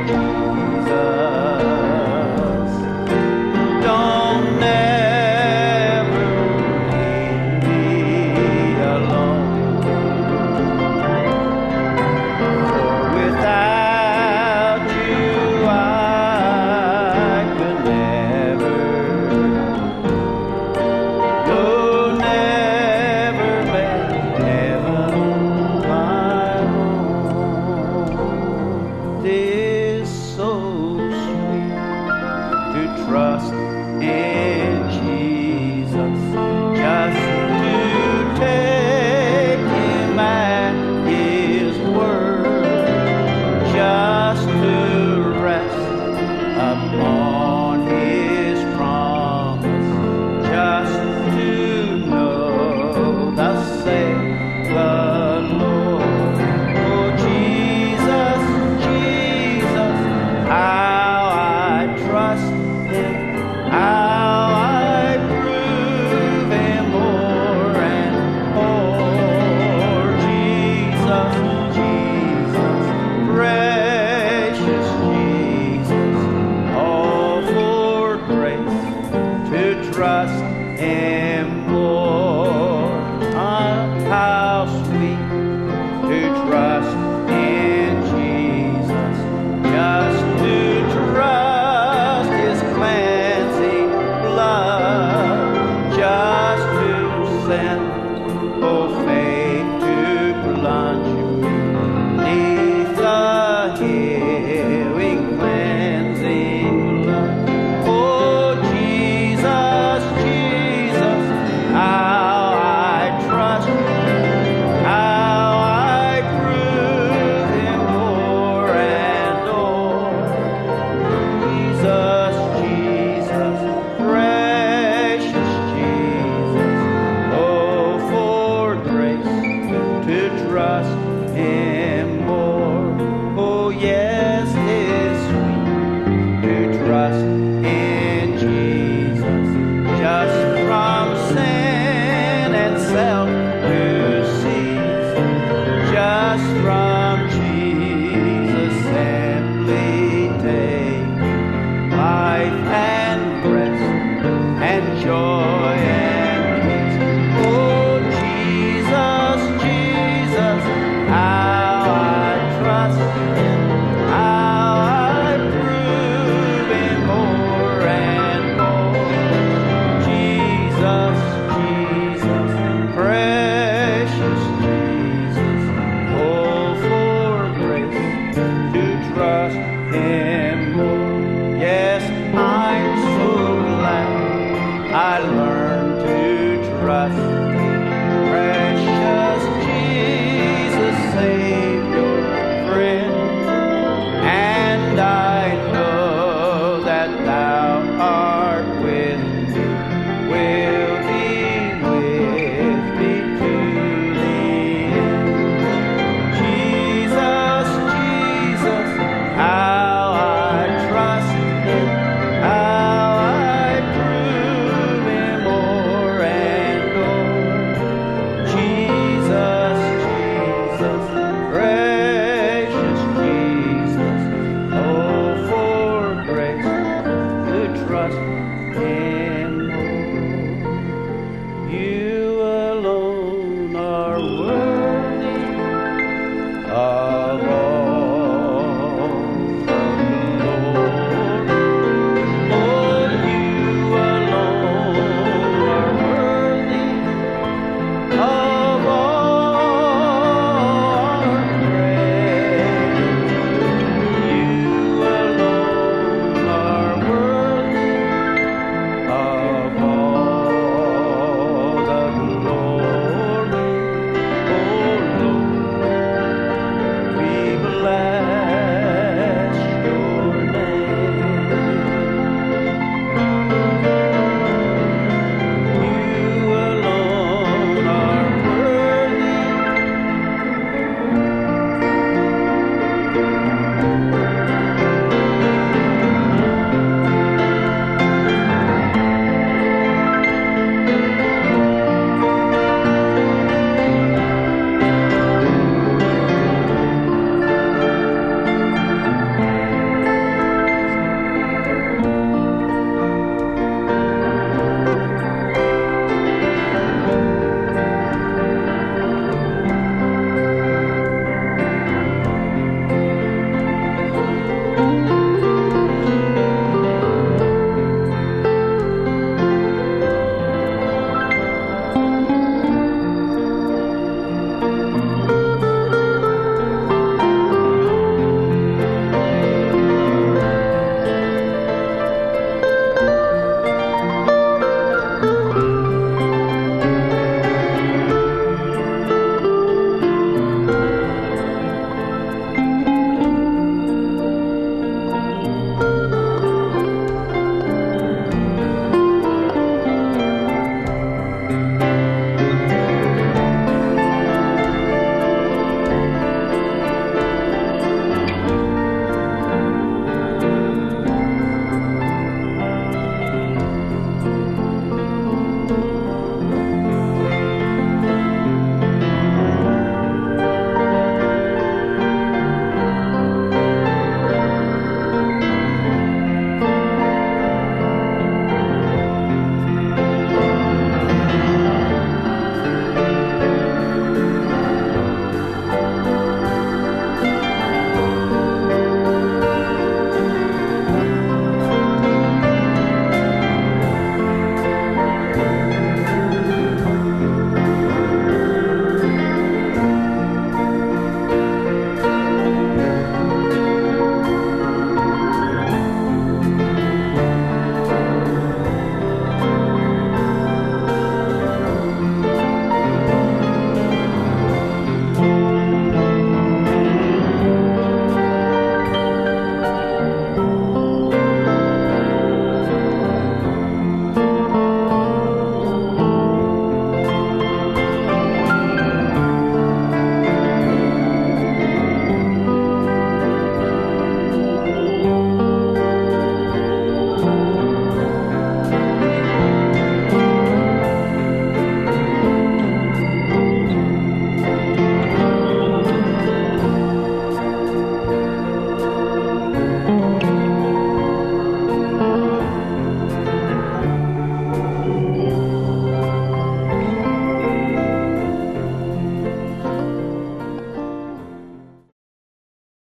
Jesus. Don't never leave me alone. For without you, I could never. No, never make heaven my home. It's so sweet to trust in Jesus, just to take him at his word, just to rest upon his promise, just to know, thus saith the Lord. Oh, Jesus, Jesus, how I trust him, how I prove him more and more. Jesus, Jesus, precious Jesus, all for grace to trust him more. How sweet to trust in Jesus, just to trust his cleansing blood, just to send, oh, faith to plunge beneath the healing cleansing blood. Oh, Jesus, Jesus, how I trust him, how I prove him more and more. Jesus, Jesus, precious Jesus, oh, for grace to trust him more. Oh, yes, it's sweet to trust in Jesus, just from sin and self to cease, just from Jesus simply take life and rest and joy and peace. Oh, Jesus, Jesus, how I trust him, how I prove him more and more. Jesus, Jesus, precious Jesus, oh, for grace to trust him more. Yes, I'm so glad I learned to trust